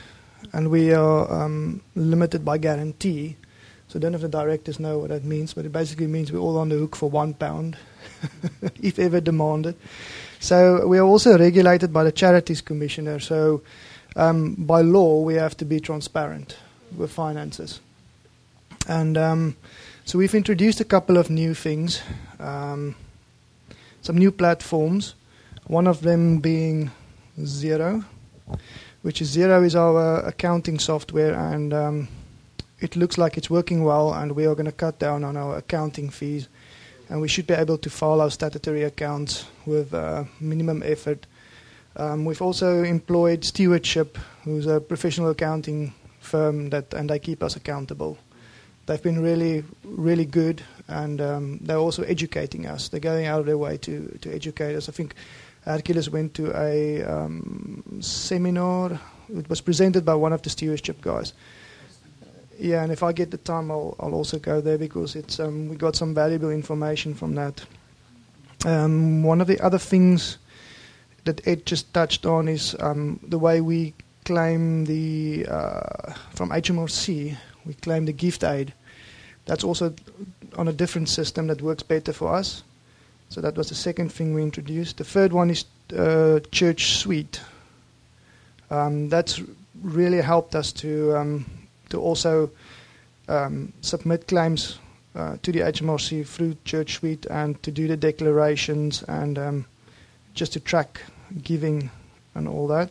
and we are limited by guarantee. So I don't know if the directors know what that means, but it basically means we're all on the hook for £1, if ever demanded. So we are also regulated by the Charities Commissioner. So by law, we have to be transparent with finances. And so we've introduced a couple of new things, some new platforms, one of them being Xero, which is Xero is our accounting software, and it looks like it's working well, and we are going to cut down on our accounting fees, and we should be able to file our statutory accounts with minimum effort. We've also employed Stewardship, who's a professional accounting firm, and they keep us accountable. They've been really, really good, and they're also educating us. They're going out of their way to educate us. I think Hercules went to a seminar. It was presented by one of the Stewardship guys. Yeah, and if I get the time, I'll also go there, because it's we got some valuable information from that. One of the other things that Ed just touched on is the way we claim from HMRC, we claim the gift aid. That's also on a different system that works better for us. So that was the second thing we introduced. The third one is Church Suite. That's really helped us to also submit claims to the HMRC through Church Suite, and to do the declarations, and just to track giving and all that.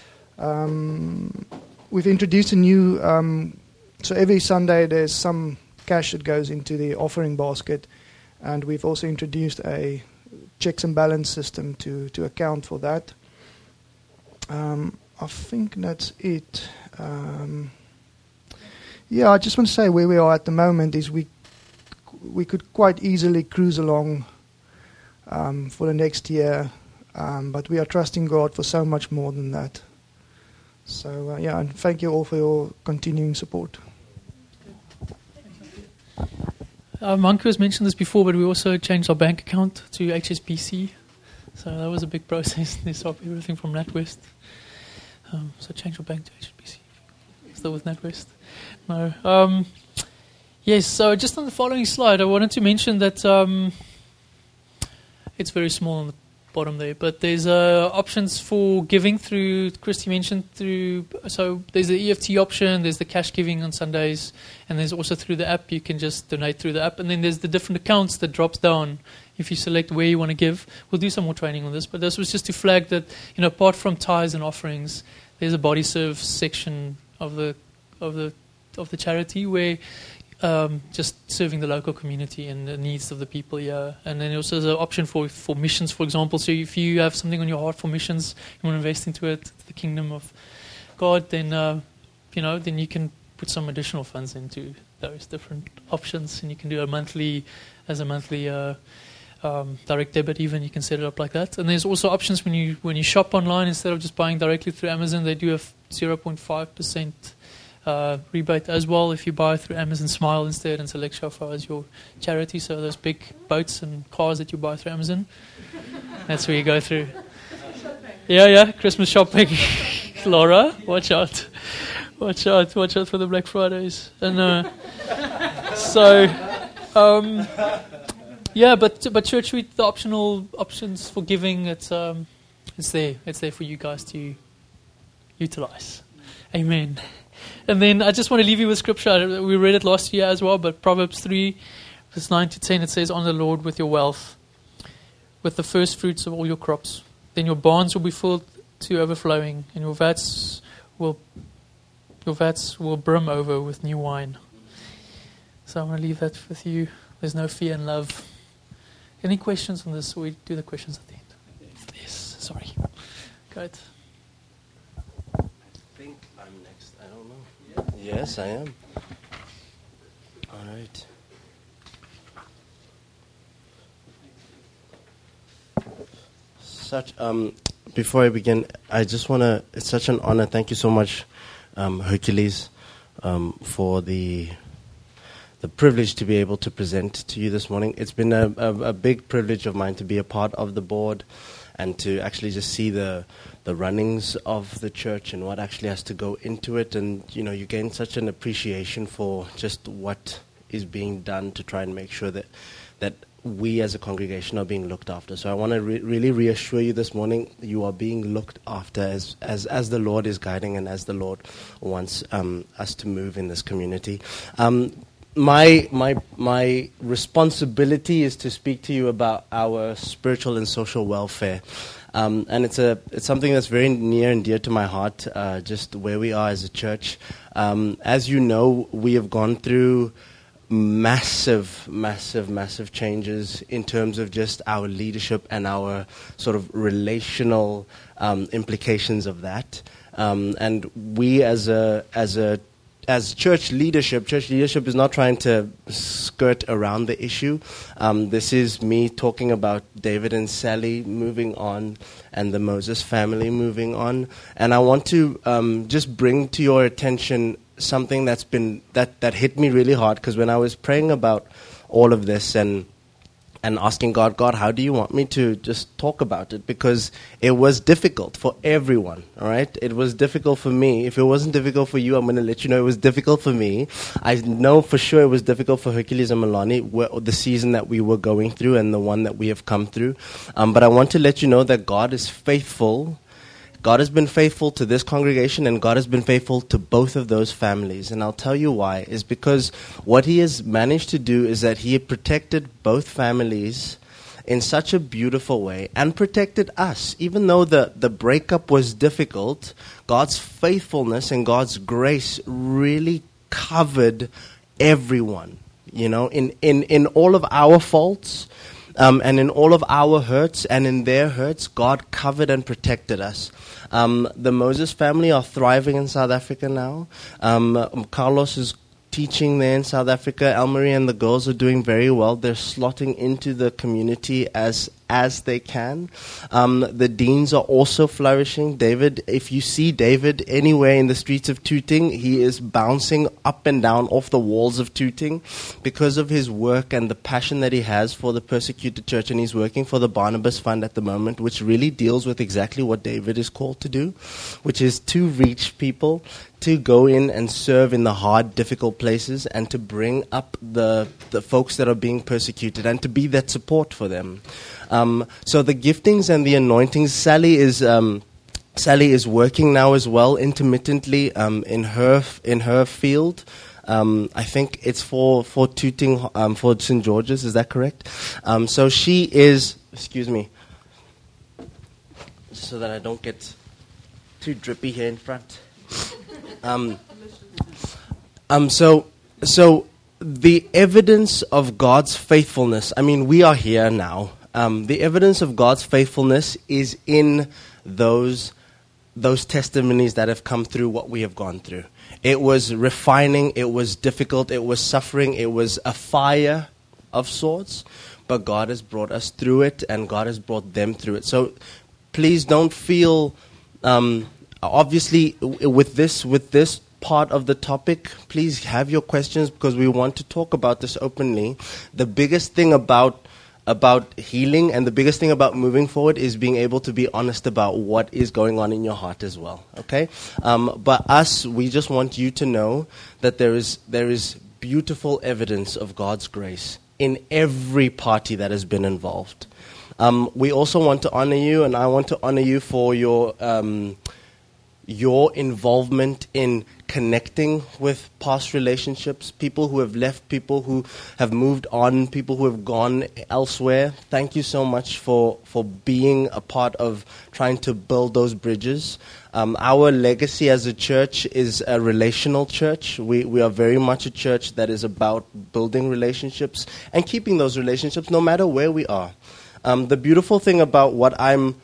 We've introduced a new, so every Sunday there's some cash that goes into the offering basket, and we've also introduced a checks and balance system to account for that. I think that's it. Yeah, I just want to say where we are at the moment is we could quite easily cruise along for the next year, but we are trusting God for so much more than that. So, yeah, and thank you all for your continuing support. Hanku has mentioned this before, but we also changed our bank account to HSBC. So that was a big process. They swapped everything from NatWest. So change your bank to HSBC. Still with NatWest. No. Yes, so just on the following slide, I wanted to mention that it's very small on the bottom there, but there's options for giving through, Christy mentioned, so there's the EFT option, there's the cash giving on Sundays, and there's also through the app, you can just donate through the app, and then there's the different accounts that drops down if you select where you want to give. We'll do some more training on this, but this was just to flag that, apart from tithes and offerings, there's a body serve section of the charity where just serving the local community and the needs of the people here. And then also there's an option for missions, for example. So if you have something on your heart for missions, you want to invest into it, the kingdom of God, then then you can put some additional funds into those different options, and you can do a monthly direct debit. Even you can set it up like that. And there's also options when you shop online, instead of just buying directly through Amazon, they do a 0.5% rebate as well if you buy through Amazon Smile instead and select Shofar as your charity. So those big boats and cars that you buy through Amazon, that's where you go through. Yeah, Christmas shopping. Laura, watch out for the Black Fridays. And but Church Suite, the optional options for giving, it's there for you guys to utilize. Amen. And then I just want to leave you with scripture. We read it last year as well, but Proverbs 3, verse 9 to 10, it says, "Honor the Lord with your wealth, with the first fruits of all your crops. Then your barns will be filled to overflowing, and your vats will brim over with new wine." So I want to leave that with you. There's no fear in love. Any questions on this? We do the questions at the end. Yes, sorry. Go ahead. Yes, I am. All right. Before I begin, I just want to, it's such an honor. Thank you so much, Hercules, for the privilege to be able to present to you this morning. It's been a big privilege of mine to be a part of the board and to actually just see the runnings of the church and what actually has to go into it. And, you gain such an appreciation for just what is being done to try and make sure that we as a congregation are being looked after. So I want to really reassure you this morning, you are being looked after as the Lord is guiding and as the Lord wants us to move in this community. My responsibility is to speak to you about our spiritual and social welfare. And it's something that's very near and dear to my heart, just where we are as a church. As you know, we have gone through massive changes in terms of just our leadership and our sort of relational implications of that. And we as church leadership is not trying to skirt around the issue. This is me talking about David and Sally moving on and the Moses family moving on. And I want to just bring to your attention something that hit me really hard, because when I was praying about all of this and asking God, how do you want me to just talk about it? Because it was difficult for everyone, all right? It was difficult for me. If it wasn't difficult for you, I'm going to let you know it was difficult for me. I know for sure it was difficult for Hercules and Milani, the season that we were going through and the one that we have come through. But I want to let you know that God is faithful. God has been faithful to this congregation, and God has been faithful to both of those families. And I'll tell you why. Is because what He has managed to do is that He had protected both families in such a beautiful way and protected us. Even though the breakup was difficult, God's faithfulness and God's grace really covered everyone. In all of our faults, and in all of our hurts and in their hurts, God covered and protected us. The Moses family are thriving in South Africa now. Carlos is teaching there in South Africa. Elmarie and the girls are doing very well. They're slotting into the community as they can. The Deans are also flourishing. David, if you see David anywhere in the streets of Tooting, he is bouncing up and down off the walls of Tooting because of his work and the passion that he has for the persecuted church. And he's working for the Barnabas Fund at the moment, which really deals with exactly what David is called to do, which is to reach people, to go in and serve in the hard, difficult places, and to bring up the folks that are being persecuted and to be that support for them. So the giftings and the anointings, Sally is working now as well intermittently in her field. I think it's for Tooting, for St. George's, is that correct? So she is, excuse me, so that I don't get too drippy here in front. So the evidence of God's faithfulness, we are here now. The evidence of God's faithfulness is in those testimonies that have come through what we have gone through. It was refining, it was difficult, it was suffering, it was a fire of sorts, but God has brought us through it, and God has brought them through it. So please don't feel, obviously, with this part of the topic, please have your questions, because we want to talk about this openly. The biggest thing about healing and the biggest thing about moving forward is being able to be honest about what is going on in your heart as well. Okay, but we just want you to know that there is beautiful evidence of God's grace in every party that has been involved. We also want to honor you, and I want to honor you for your involvement in connecting with past relationships, people who have left, people who have moved on, people who have gone elsewhere. Thank you so much for being a part of trying to build those bridges. Our legacy as a church is a relational church. We are very much a church that is about building relationships and keeping those relationships no matter where we are. The beautiful thing about what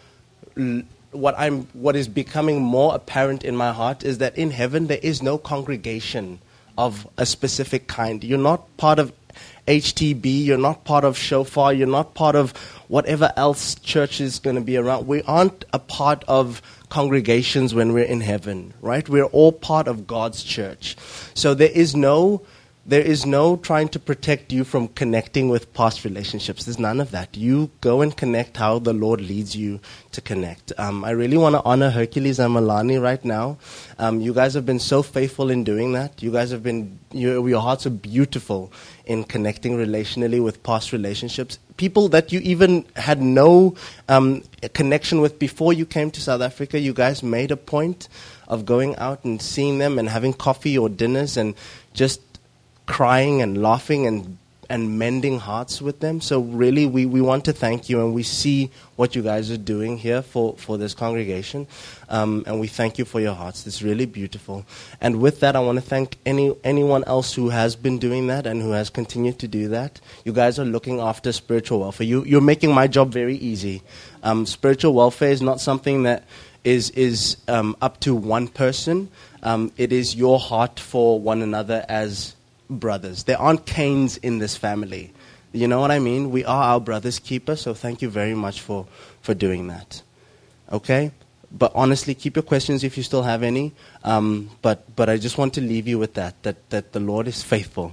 is becoming more apparent in my heart is that in heaven there is no congregation of a specific kind. You're not part of HTB, you're not part of Shofar, you're not part of whatever else church is going to be around. We aren't a part of congregations when we're in heaven, right? We're all part of God's church. So there is no there is no trying to protect you from connecting with past relationships. There's none of that. You go and connect how the Lord leads you to connect. I really want to honor Hercules and Malani right now. You guys have been so faithful in doing that. You guys have been, your hearts are beautiful in connecting relationally with past relationships. People that you even had no connection with before you came to South Africa, you guys made a point of going out and seeing them and having coffee or dinners and just crying and laughing and mending hearts with them. So really, we want to thank you, and we see what you guys are doing here for this congregation, and we thank you for your hearts. It's really beautiful. And with that, I want to thank anyone else who has been doing that and who has continued to do that. You guys are looking after spiritual welfare. You're making my job very easy. Spiritual welfare is not something that is up to one person. It is your heart for one another as brothers. There aren't Cains in this family. You know what I mean? We are our brother's keeper, so thank you very much for doing that. Okay? But honestly, keep your questions if you still have any. But I just want to leave you with that the Lord is faithful.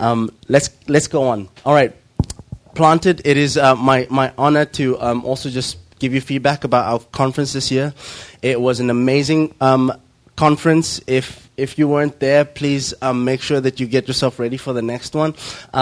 Let's go on. All right. Planted, it is my honor to also just give you feedback about our conference this year. It was an amazing conference. If you weren't there, please make sure that you get yourself ready for the next one.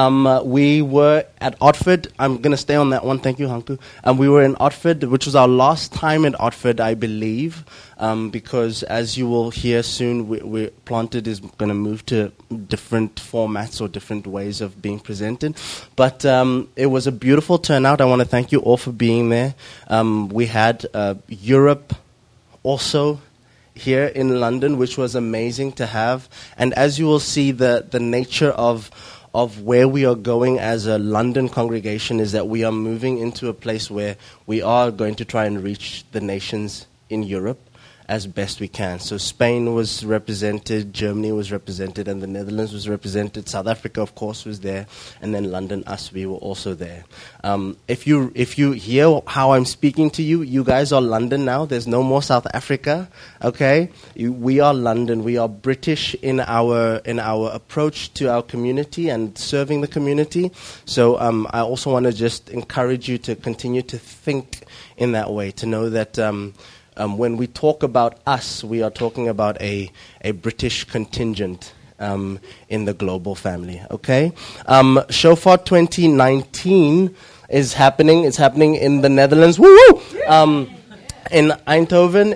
We were at Otford. I'm going to stay on that one. Thank you, Hanku. We were in Otford, which was our last time in Otford, I believe, because as you will hear soon, we Planted is going to move to different formats or different ways of being presented. But it was a beautiful turnout. I want to thank you all for being there. We had Europe also here in London, which was amazing to have. And as you will see, the nature of where we are going as a London congregation is that we are moving into a place where we are going to try and reach the nations in Europe as best we can. So Spain was represented, Germany was represented, and the Netherlands was represented. South Africa, of course, was there, and then London, we were also there. If you hear how I'm speaking to you, you guys are London now. There's no more South Africa. Okay, we are London. We are British in our approach to our community and serving the community. So I also want to just encourage you to continue to think in that way, to know that. When we talk about us, we are talking about a British contingent in the global family. Okay, Shofar 2019 is happening. It's happening in the Netherlands. Woo! In Eindhoven,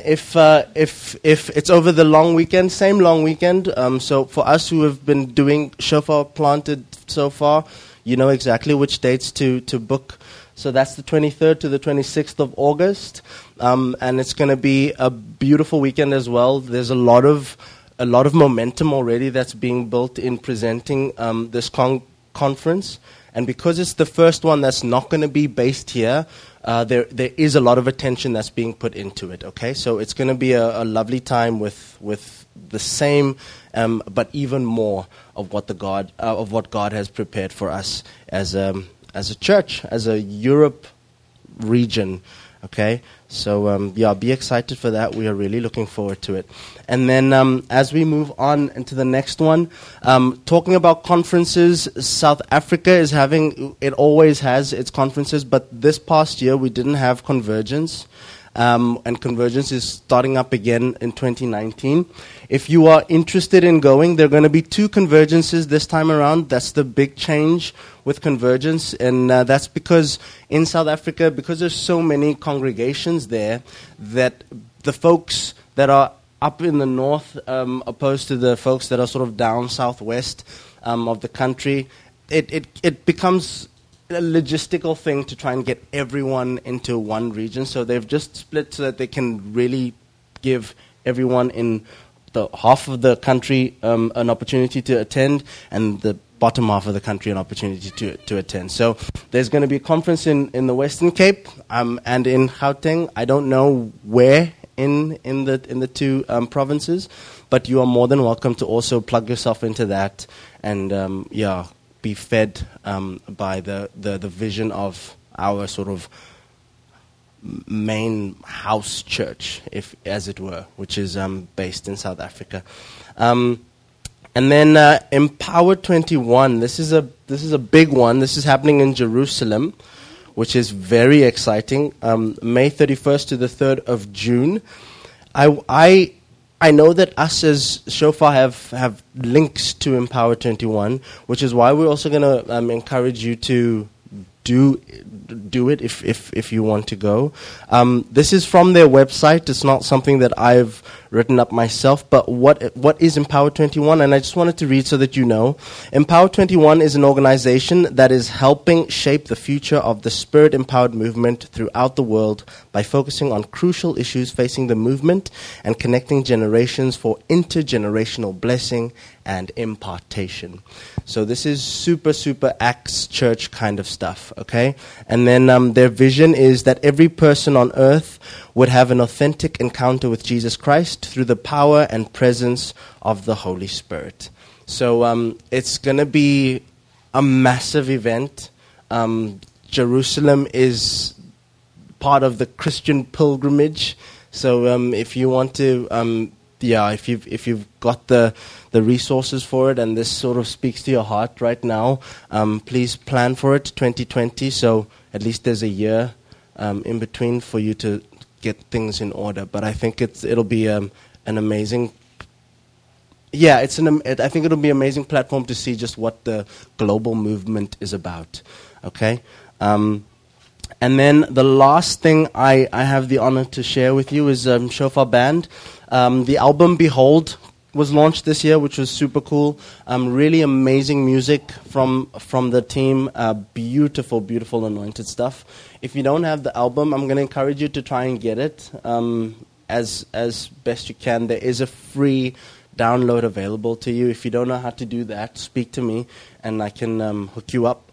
if it's over the long weekend, same long weekend. So for us who have been doing Shofar Planted so far, you know exactly which dates to book. So that's the 23rd to the 26th of August, and it's going to be a beautiful weekend as well. There's a lot of momentum already that's being built in presenting this conference, and because it's the first one that's not going to be based here, there is a lot of attention that's being put into it. Okay, so it's going to be a lovely time with the same, but even more of what God has prepared for us as a church, as a Europe region, okay? So, be excited for that. We are really looking forward to it. And then as we move on into the next one, talking about conferences, South Africa is it always has its conferences, but this past year we didn't have Convergence. And Convergence is starting up again in 2019. If you are interested in going, there are going to be 2 Convergences this time around. That's the big change with Convergence, and that's because in South Africa, because there's so many congregations there, that the folks that are up in the north, opposed to the folks that are sort of down southwest of the country, it becomes a logistical thing to try and get everyone into one region. So they've just split so that they can really give everyone in the half of the country an opportunity to attend, and the bottom half of the country an opportunity to attend. So there's going to be a conference in the Western Cape and in Gauteng. I don't know where in the 2 provinces, but you are more than welcome to also plug yourself into that and be fed by the vision of our sort of main house church, as it were, which is based in South Africa. And then Empower 21. This is a big one. This is happening in Jerusalem, which is very exciting. May 31st to the 3rd of June. I know that us as Shofar have links to Empower 21, which is why we're also going to encourage you to do it if you want to go. This is from their website. It's not something that I've written up myself, but what is Empower 21? And I just wanted to read so that you know. Empower 21 is an organization that is helping shape the future of the Spirit-empowered movement throughout the world by focusing on crucial issues facing the movement and connecting generations for intergenerational blessing and impartation. So this is super, super Acts church kind of stuff, okay? And then their vision is that every person on earth would have an authentic encounter with Jesus Christ through the power and presence of the Holy Spirit. So it's going to be a massive event. Jerusalem is part of the Christian pilgrimage. So if you want to, if you've got the resources for it and this sort of speaks to your heart right now, please plan for it, 2020. So at least there's a year in between for you to get things in order. But I think it'll be an amazing. I think it'll be an amazing platform to see just what the global movement is about. Okay. And then the last thing I have the honor to share with you is Shofar Band. The album Behold was launched this year, which was super cool. Really amazing music from the team. Beautiful, beautiful anointed stuff. If you don't have the album, I'm going to encourage you to try and get it as best you can. There is a free download available to you. If you don't know how to do that, speak to me and I can hook you up.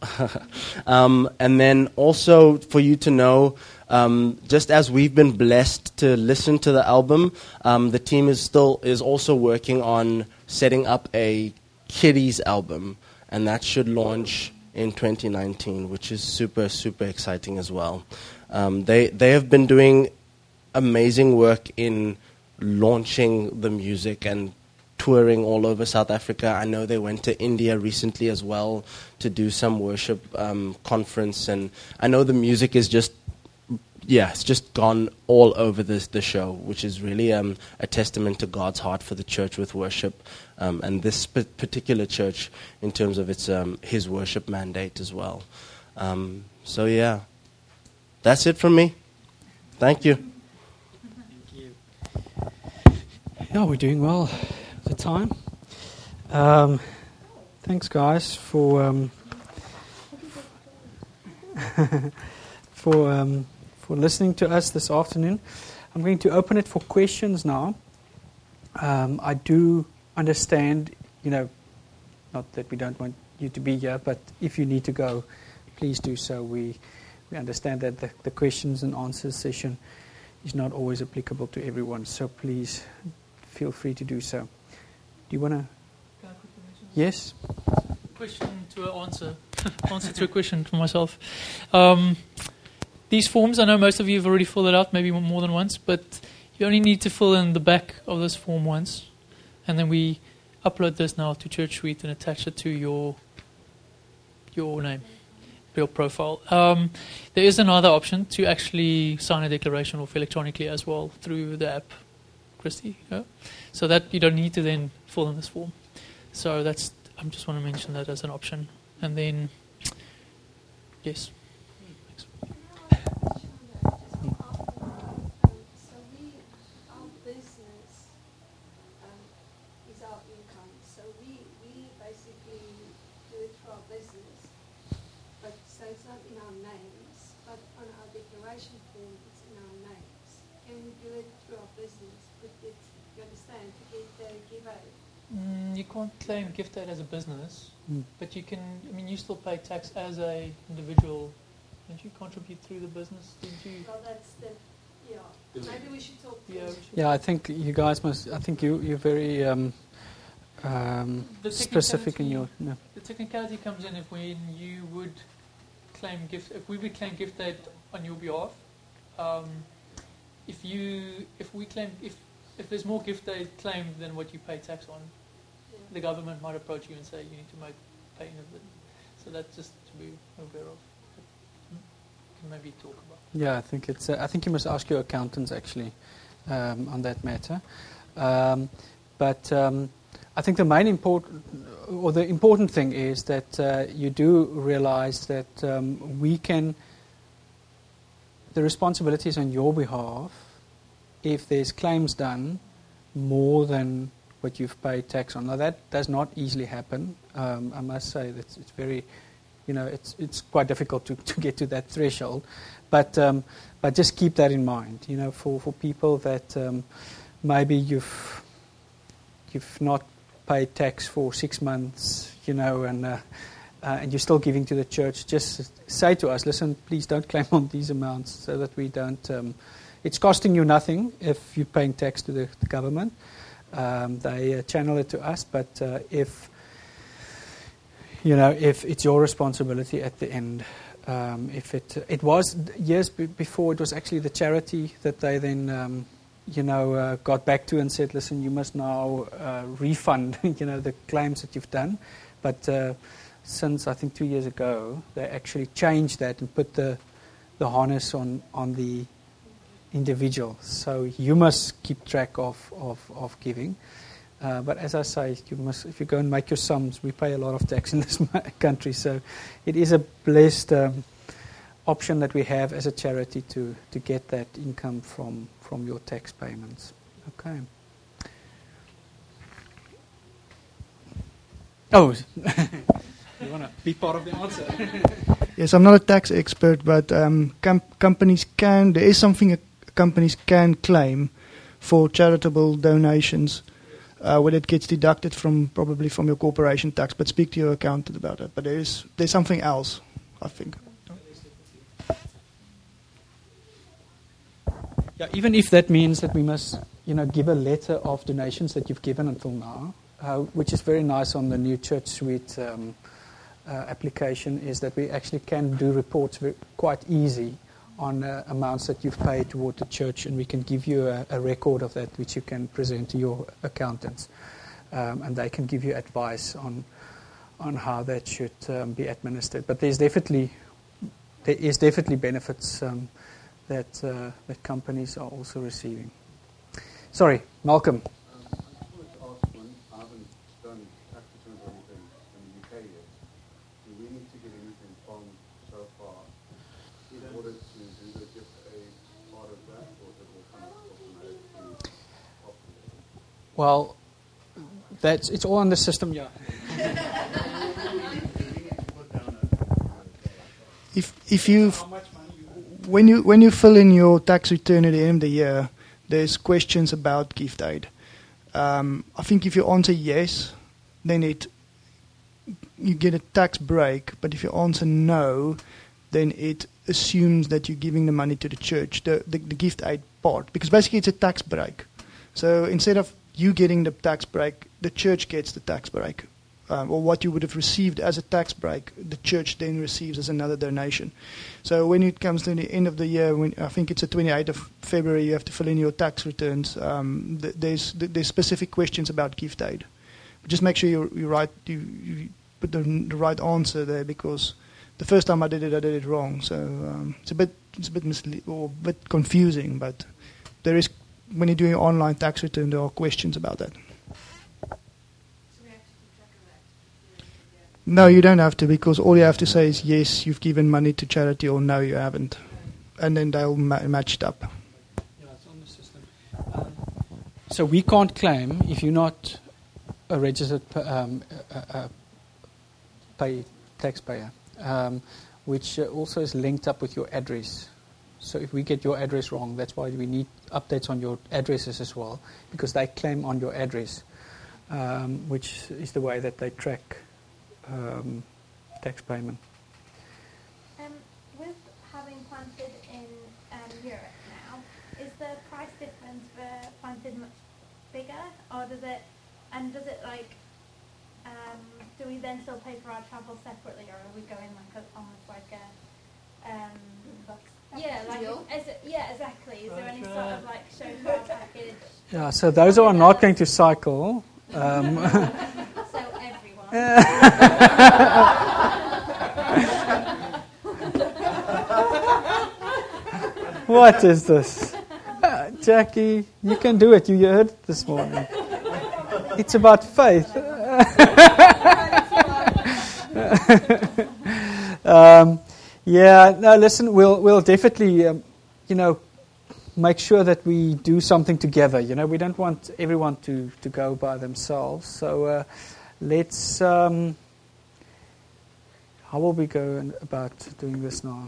And then also for you to know, just as we've been blessed to listen to the album, the team is also working on setting up a kiddies album, and that should launch in 2019, which is super, super exciting as well. They have been doing amazing work in launching the music and touring all over South Africa. I know they went to India recently as well to do some worship conference, and I know the music is it's just gone all over the show, which is really a testament to God's heart for the church with worship, and this particular church in terms of its His worship mandate as well. So yeah, that's it from me. Thank you. Yeah, we're doing well at the time. Thanks, guys, for listening to us this afternoon. I'm going to open it for questions now. I do understand, not that we don't want you to be here, but if you need to go, please do so. We understand that the questions and answers session is not always applicable to everyone, so please feel free to do so. Do you want to? Yes? Question to an answer. Answer to a question for myself. These forms, I know most of you have already filled it out, maybe more than once, but you only need to fill in the back of this form once, and then we upload this now to Church Suite and attach it to your name, your profile. There is another option to actually sign a declaration or electronically as well through the app, Christy. Yeah? So that you don't need to then fill in this form. So I just want to mention that as an option. And then, yes. You can't claim gift aid as a business, but you can. You still pay tax as a individual. Don't you contribute through the business? Didn't you? Well, that's the. Yeah. Maybe we should talk. Yeah, I think you guys must. I think you're very specific in your. No. The technicality comes in when you would claim gift. If we would claim gift aid on your behalf, if there's more gift aid claimed than what you pay tax on, the government might approach you and say you need to pay in a bit. So that's just to be aware of. Can maybe talk about. Yeah, I think it's. I think you must ask your accountants actually on that matter. But I think the main important thing is that you do realize that we can. The responsibility is on your behalf if there's claims done more than what you've paid tax on. Now that does not easily happen. I must say that it's very, it's quite difficult to get to that threshold. But just keep that in mind. For people that maybe you've not paid tax for 6 months, and you're still giving to the church, just say to us, listen, please don't claim on these amounts so that we don't... it's costing you nothing if you're paying tax to the government. They channel it to us, but if it's your responsibility at the end, if it was years before, it was actually the charity that they then... got back to and said, listen, you must now refund, the claims that you've done. But since, I think, 2 years ago, they actually changed that and put the harness on the individual. So you must keep track of giving. But as I say, if you go and make your sums, we pay a lot of tax in this country. So it is a blessed option that we have as a charity to get that income from your tax payments. Okay. Oh, you want to be part of the answer? Yes, I'm not a tax expert, but companies can. There is something companies can claim for charitable donations, when it gets deducted probably from your corporation tax. But speak to your accountant about it. But there's something else, I think. Yeah, even if that means that we must, give a letter of donations that you've given until now, which is very nice on the new Church Suite application, is that we actually can do reports quite easy on amounts that you've paid toward the church, and we can give you a record of that, which you can present to your accountants, and they can give you advice on how that should be administered. But there is definitely benefits that companies are also receiving. Sorry, Malcolm. I just wanted to ask one. I haven't done tax returns or anything in the UK yet. Do we need to get anything from so far in order to do the gift aid part of that, or is it all kind of automatically operated? Well, it's all on the system, yeah. If you when you fill in your tax return at the end of the year, there's questions about gift aid. I think if you answer yes, then you get a tax break. But if you answer no, then it assumes that you're giving the money to the church, the gift aid part, because basically it's a tax break. So instead of you getting the tax break, the church gets the tax break. Or what you would have received as a tax break, the church then receives as another donation. So when it comes to the end of the year, I think it's the 28th of February, you have to fill in your tax returns. There's specific questions about gift aid. But just make sure you put the right answer there, because the first time I did it wrong. So it's a bit a bit confusing. But there is, when you're doing online tax return, there are questions about that. No, you don't have to, because all you have to say is yes, you've given money to charity, or no, you haven't, and then they'll match it up. Yeah, it's on the system. So we can't claim if you're not a registered taxpayer, which also is linked up with your address. So if we get your address wrong, that's why we need updates on your addresses as well, because they claim on your address, which is the way that they track tax payment. With having planted in Europe now, is the price difference for planted much bigger, or does it do we then still pay for our travel separately, or are we going almost like a exactly. Is there any sort of chauffeur package? Yeah, so those who are not going to cycle. What is this? Jackie, you can do it. You heard it this morning. It's about faith. Listen, we'll definitely, make sure that we do something together. We don't want everyone to go by themselves. So let's. How will we go about doing this now?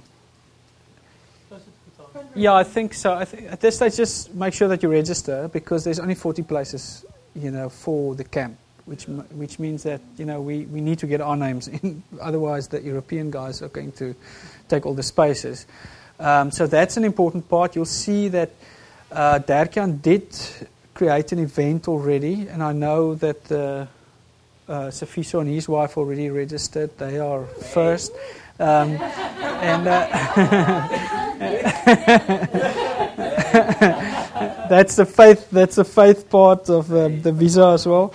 Yeah, I think so. I think at this stage, just make sure that you register, because there's only 40 places, for the camp, which means that we need to get our names in. Otherwise, the European guys are going to take all the spaces. So that's an important part. You'll see that Derkjan did create an event already, and I know that Safiso and his wife already registered. They are first. That's the faith. That's the faith part of the visa as well.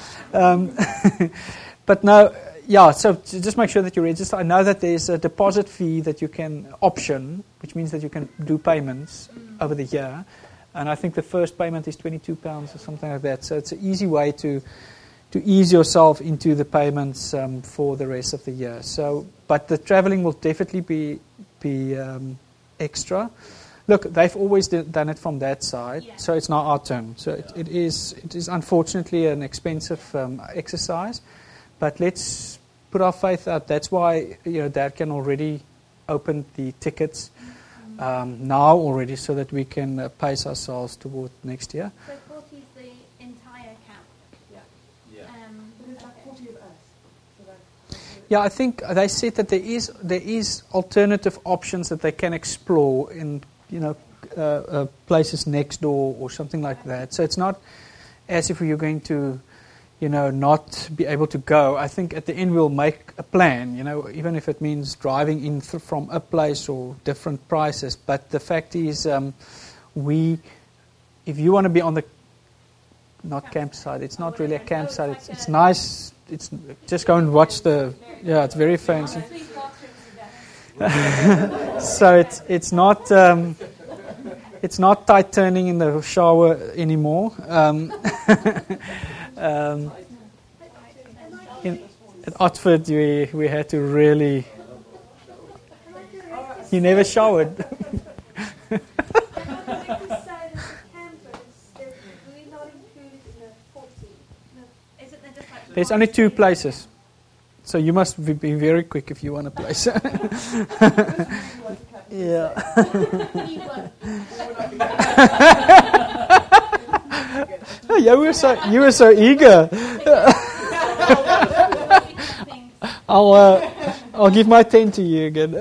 But no, so just make sure that you register. I know that there's a deposit fee that you can option, which means that you can do payments over the year. And I think the first payment is £22 or something like that. So it's an easy way to ease yourself into the payments for the rest of the year. So, but the traveling will definitely be extra. Look, they've always done it from that side, so it's not our turn. So it is unfortunately an expensive exercise, but let's put our faith out. That's why Derkjan already opened the tickets now already, so that we can pace ourselves toward next year. So 40 is the entire camp. There's like 40 of us. Yeah, I think they said that there is alternative options that they can explore in places next door or something like that. So it's not as if you're going to not be able to go. I think at the end we'll make a plan, even if it means driving in from a place or different prices. But the fact is, if you want to be on the campsite, it's not really a campsite. It's nice. It's just go and watch it's very fancy. So it's not tight turning in the shower anymore. At Otford, we had to really. You never showered. There's only 2 places. So you must be very quick if you want a place. Yeah. You were so eager. I'll give my 10 to you again.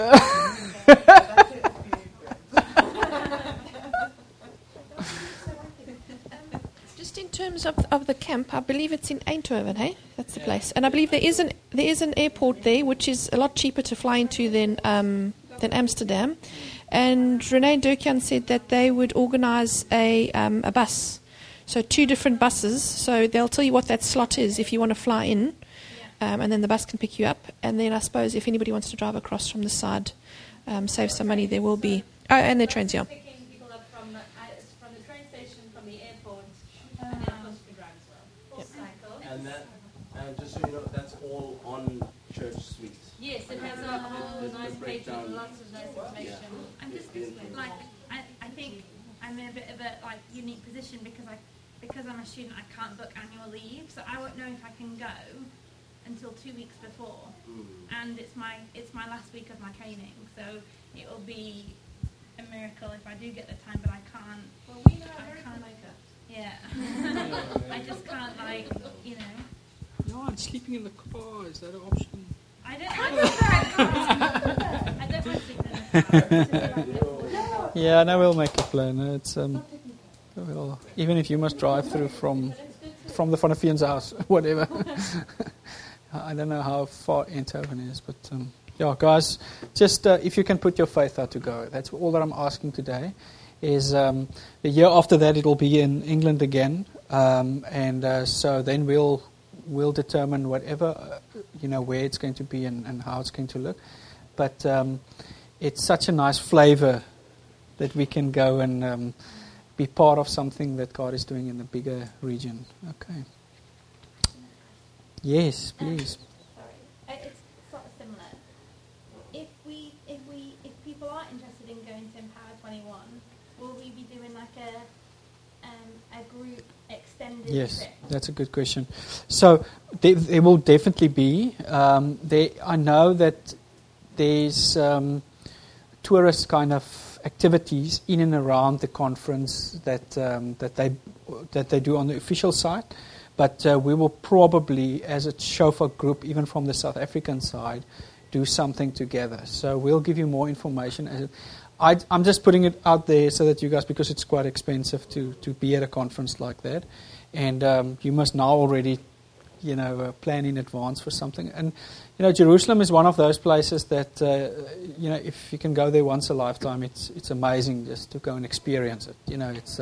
Just in terms of the camp, I believe it's in Eindhoven, hey? That's the place. And I believe there is an airport there, which is a lot cheaper to fly into than Amsterdam. And Renee and Derkjan said that they would organise a bus. So 2 different buses. So they'll tell you what that slot is if you want to fly in. And then the bus can pick you up. And then I suppose if anybody wants to drive across from the side, save some money, there will be... Oh, and their trains, yeah. Picking people up from the train station, from the airport, and then of course you can drive as well. Or cycle. And just so you know, that's all on Church Suites. Yes, it has a whole nice page with lots of nice information. I'm just I think I'm in a bit of a unique position because I'm a student. I can't book annual leave, so I won't know if I can go until 2 weeks before, and it's my last week of my training, so it will be a miracle if I do get the time, but I can't. Well, we know a miracle maker. Yeah. I just can't No, I'm sleeping in the car. Is that an option? I don't want to sleep in the car. Yeah, no, we'll make a plan. It's even if you must drive through from the Van der Veen's house, whatever. I don't know how far Eindhoven is, but guys, just if you can put your faith out to go. That's all that I'm asking today. Is the year after that it will be in England again, and so then we'll we'll determine whatever, where it's going to be and how it's going to look. But it's such a nice flavor that we can go and be part of something that God is doing in the bigger region. Okay. Yes, please. Sorry, it's sort of similar. If people are interested in going to Empower 21, will we be doing like a group extended Yes, trip? that's a good question. So there will definitely be. I know that there's tourist kind of activities in and around the conference that they do on the official side. But we will probably, as a chauffeur group, even from the South African side, do something together. So we'll give you more information. I'm just putting it out there so that you guys, because it's quite expensive to be at a conference like that. And you must now already, plan in advance for something. And, Jerusalem is one of those places that, if you can go there once a lifetime, it's amazing just to go and experience it. It's...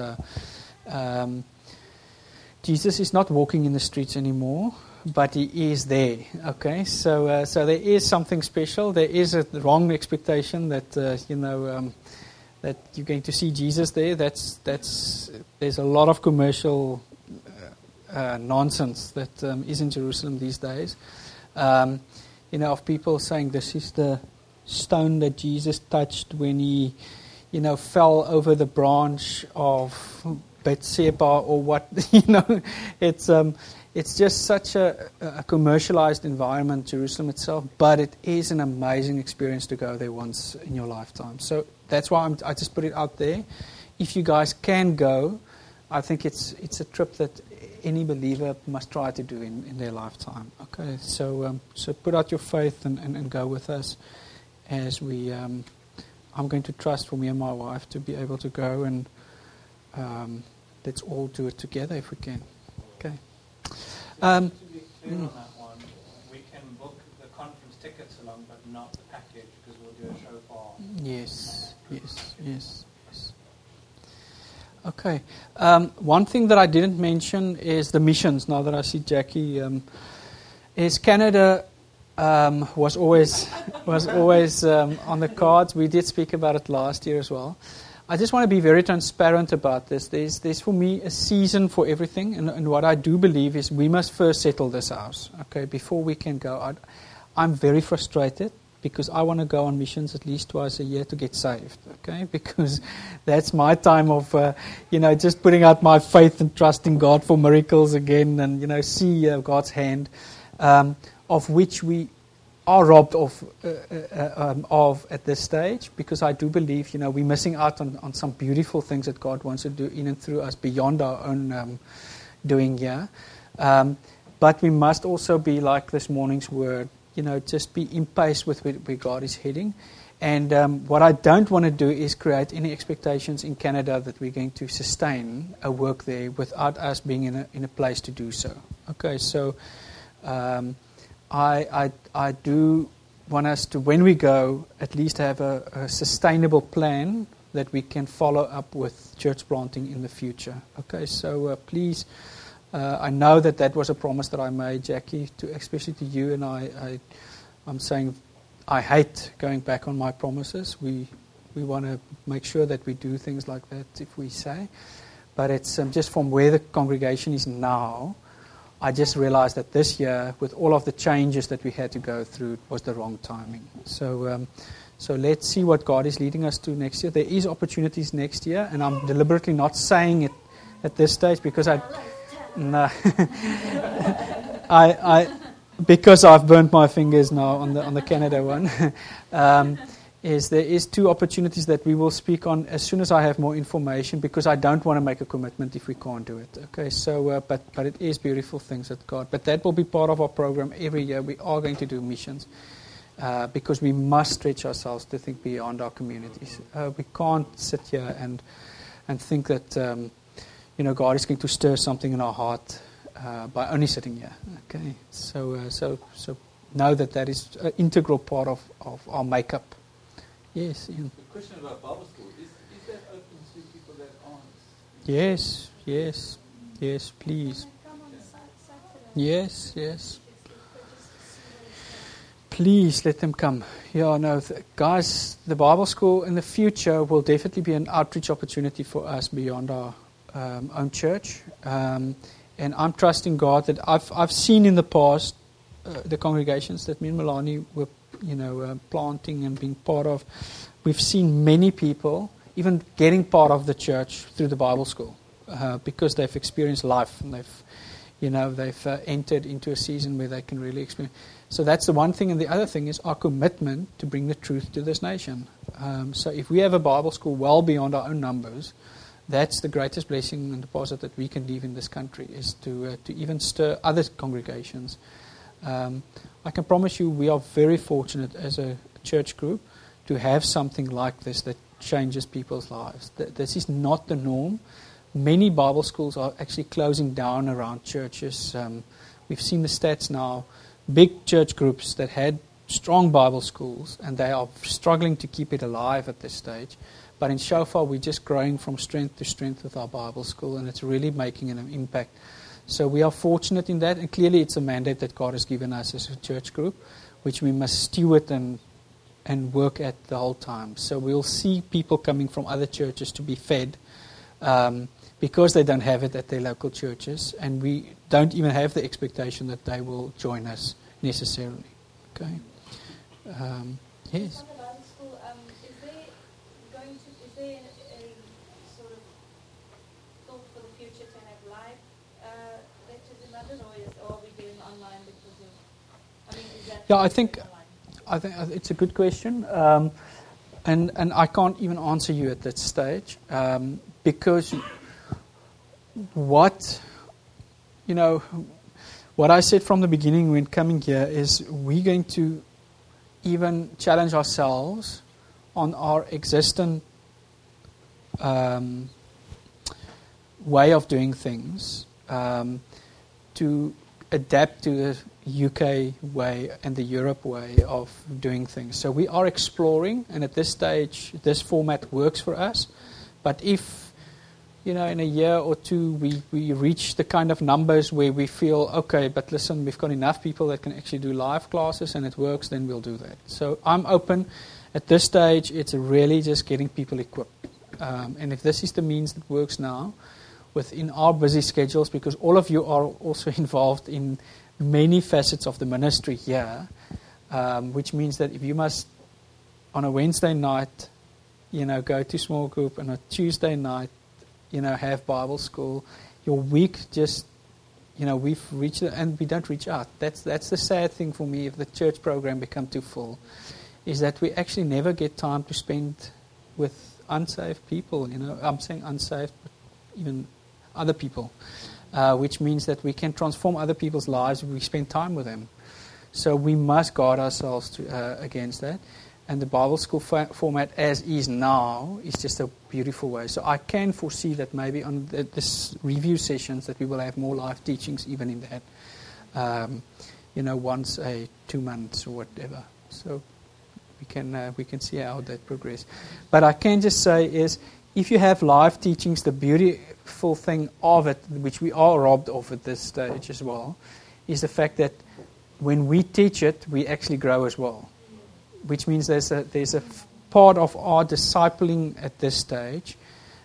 Jesus is not walking in the streets anymore, but he is there. Okay, so there is something special. There is a wrong expectation that that you're going to see Jesus there. There's a lot of commercial nonsense that is in Jerusalem these days. Of people saying this is the stone that Jesus touched when he, fell over the branch of Bethsaida or what, it's just such a commercialized environment, Jerusalem itself, but it is an amazing experience to go there once in your lifetime. So that's why I just put it out there. If you guys can go, I think it's a trip that any believer must try to do in their lifetime. Okay, so put out your faith and go with us as we. I'm going to trust for me and my wife to be able to go and. Let's all do it together if we can. Okay. To be clear on that one, we can book the conference tickets along, but not the package because we'll do a show bar. Yes. Okay. One thing that I didn't mention is the missions. Now that I see Jackie, is Canada was always on the cards. We did speak about it last year as well. I just want to be very transparent about this. There's for me a season for everything, and what I do believe is we must first settle this house, okay, before we can go. I'm very frustrated because I want to go on missions at least twice a year to get saved, okay, because that's my time of, just putting out my faith and trusting God for miracles again and, see God's hand, of which we are robbed of at this stage, because I do believe, we're missing out on some beautiful things that God wants to do in and through us beyond our own doing here. But we must also be like this morning's word, just be in pace with where God is heading. And what I don't want to do is create any expectations in Canada that we're going to sustain a work there without us being in a place to do so. Okay, so I do want us to, when we go, at least have a sustainable plan that we can follow up with church planting in the future. Okay, so please, I know that was a promise that I made, Jackie, especially to you, and I'm saying I hate going back on my promises. We want to make sure that we do things like that if we say, but it's just from where the congregation is now. I just realized that this year, with all of the changes that we had to go through, it was the wrong timing. So let's see what God is leading us to next year. There is opportunities next year, and I'm deliberately not saying it at this stage because because I've burnt my fingers now on the Canada one. There is two opportunities that we will speak on as soon as I have more information, because I don't want to make a commitment if we can't do it. Okay, so but it is beautiful things that God. But that will be part of our program every year. We are going to do missions because we must stretch ourselves to think beyond our communities. We can't sit here and think that God is going to stir something in our heart by only sitting here. Okay, so know that is an integral part of our makeup. Yes, Ian. The question about Bible school, is that open to people that aren't? Yes, please. Yes, yes. Please let them come. Yeah, no, guys, the Bible school in the future will definitely be an outreach opportunity for us beyond our own church. And I'm trusting God that I've seen in the past the congregations that me and Melanie were, planting and being part of. We've seen many people even getting part of the church through the Bible school because they've experienced life and they've entered into a season where they can really experience. So that's the one thing, and the other thing is our commitment to bring the truth to this nation. So if we have a Bible school well beyond our own numbers, that's the greatest blessing and deposit that we can leave in this country, is to even stir other congregations. I can promise you we are very fortunate as a church group to have something like this that changes people's lives. This is not the norm. Many Bible schools are actually closing down around churches. We've seen the stats now. Big church groups that had strong Bible schools, and they are struggling to keep it alive at this stage. But in Shofar, we're just growing from strength to strength with our Bible school, and it's really making an impact. So we are fortunate in that, and clearly it's a mandate that God has given us as a church group, which we must steward and work at the whole time. So we'll see people coming from other churches to be fed because they don't have it at their local churches, and we don't even have the expectation that they will join us necessarily. Okay. Yes. On the Bible school, is there a sort of thought for the future to have live lectures in London, or are we doing online because of? Is that? Yeah, I think it's a good question, and I can't even answer you at that stage because what I said from the beginning when coming here is we're going to even challenge ourselves on our existing way of doing things to adapt to the UK way and the Europe way of doing things. So we are exploring, and at this stage this format works for us. But if in a year or two we reach the kind of numbers where we feel, okay, but listen, we've got enough people that can actually do live classes and it works, then we'll do that. So I'm open. At this stage, it's really just getting people equipped. And if this is the means that works now, within our busy schedules, because all of you are also involved in many facets of the ministry here, which means that if you must, on a Wednesday night, go to small group, and a Tuesday night, have Bible school, your week just, we've reached it and we don't reach out. That's the sad thing for me if the church program becomes too full, is that we actually never get time to spend with unsaved people. I'm saying unsaved, but even other people, which means that we can transform other people's lives if we spend time with them. So we must guard ourselves against that. And the Bible school format as is now is just a beautiful way. So I can foresee that maybe on this review sessions that we will have more live teachings even in that, once a 2 months or whatever. So we can see how that progress. But I can just say is, if you have live teachings, the beautiful thing of it, which we are robbed of at this stage as well, is the fact that when we teach it, we actually grow as well. Which means there's a part of our discipling at this stage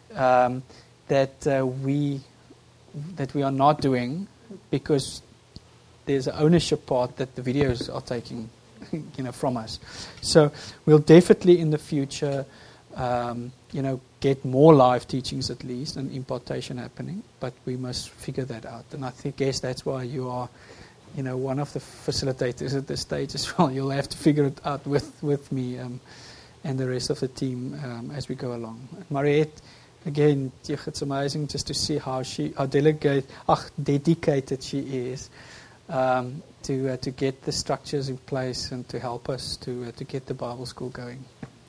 that we are not doing, because there's an ownership part that the videos are taking, from us. So we'll definitely in the future, get more live teachings at least and impartation happening. But we must figure that out, and I guess that's why you are. One of the facilitators at this stage as well. You'll have to figure it out with me and the rest of the team as we go along. Mariette, again, it's amazing just to see how dedicated she is to get the structures in place and to help us to get the Bible school going.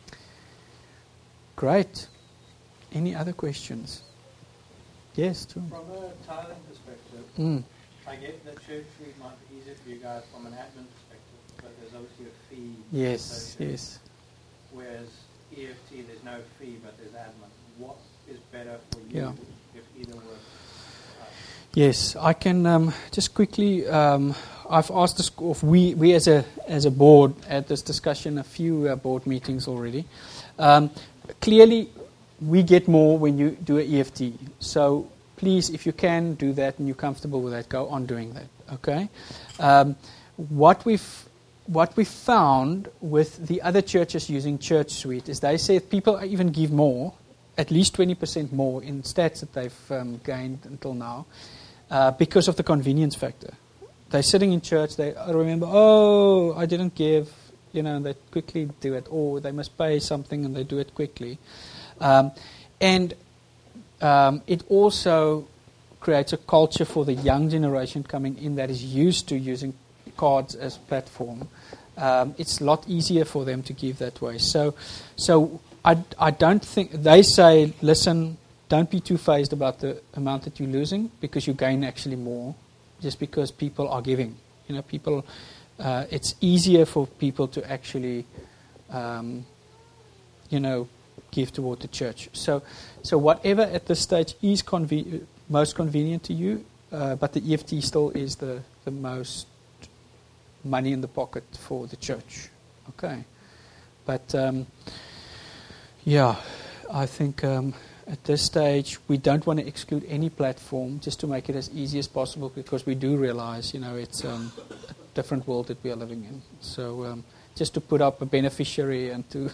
Great. Any other questions? Yes, John. From a tithing perspective, I get that church fee might be easier for you guys from an admin perspective, but there's obviously a fee. Yes. Whereas EFT, there's no fee, but there's admin. What is better for you if either works? Yes, I can just quickly. I've asked the school. We as a board had this discussion a few board meetings already. Clearly, we get more when you do an EFT. So please, if you can do that and you're comfortable with that, go on doing that. Okay. What we've found with the other churches using Church Suite is they say people even give more, at least 20% more in stats that they've gained until now. Because of the convenience factor. They're sitting in church, they remember, I didn't give, they quickly do it, or they must pay something and they do it quickly. And it also creates a culture for the young generation coming in that is used to using cards as platform. It's a lot easier for them to give that way. So I don't think, they say, listen, don't be too phased about the amount that you're losing because you gain actually more just because people are giving. It's easier for people to actually, give toward the church. So whatever at this stage is most convenient to you, but the EFT still is the most money in the pocket for the church. Okay. But, I think... at this stage, we don't want to exclude any platform just to make it as easy as possible because we do realize, it's a different world that we are living in. So just to put up a beneficiary and to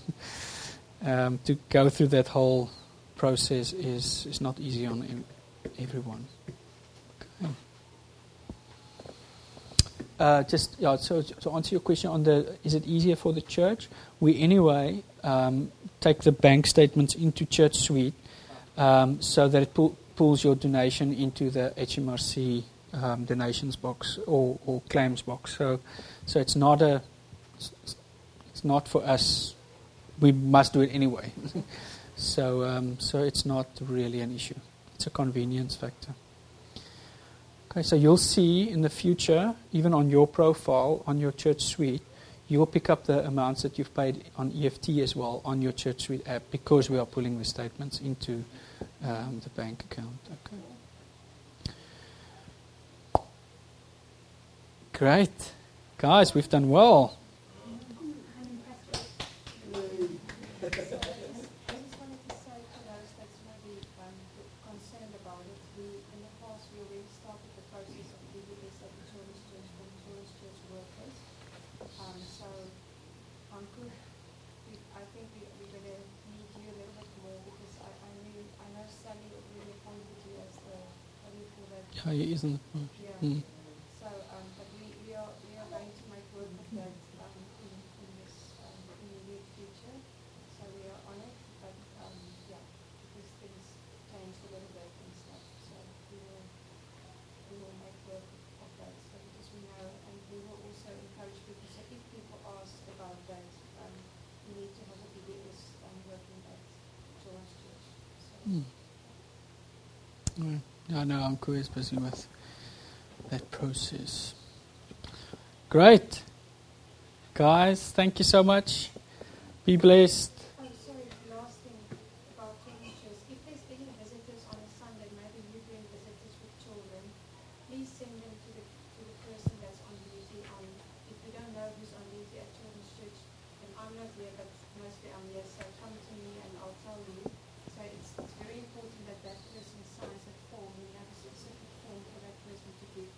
go through that whole process is not easy on everyone. Okay. So to answer your question on is it easier for the church? We anyway take the bank statements into Church Suite. So that it pulls your donation into the HMRC donations box or claims box. So it's not for us. We must do it anyway. So it's not really an issue. It's a convenience factor. Okay, so you'll see in the future, even on your profile on your Church Suite, you will pick up the amounts that you've paid on EFT as well on your Church Suite app because we are pulling the statements into the bank account. Okay. Great. Guys, we've done well. Oh, he isn't. Yeah. So, but we are going to make work of that in this in the near future. So we are on it, but because things changed a little bit and stuff. So we will make work of that. So because we know, and we will also encourage people. So if people ask about that, we need to have a BBS working at Children's Church. So. I know Uncle is busy with that process. Great. Guys, thank you so much. Be blessed. Oh, sorry, last thing about Children's. If there's any visitors on a Sunday, maybe you bring visitors with children, please send them to the person that's on duty. If you don't know who's on duty at Children's Church, and I'm not here, but mostly I'm here, so come to me and I'll tell you. So it's very important that person signs a form. We have a specific form for that person to give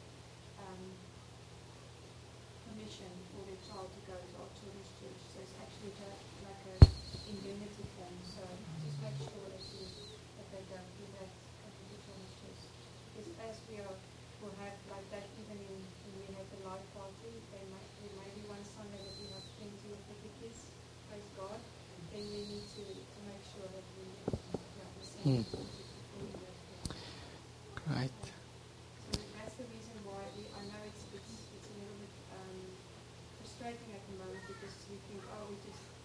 permission for their child to go to our Children's Church. So it's actually like an indemnity form. So just make sure that they don't do that at the Children's Church. Because as we'll have like that even when we have the live party, there may be one Sunday that we have plenty of the kids, praise God. Then we need to make sure that we send Great. So that's the reason why I know it's a little bit frustrating at the moment because we think, we just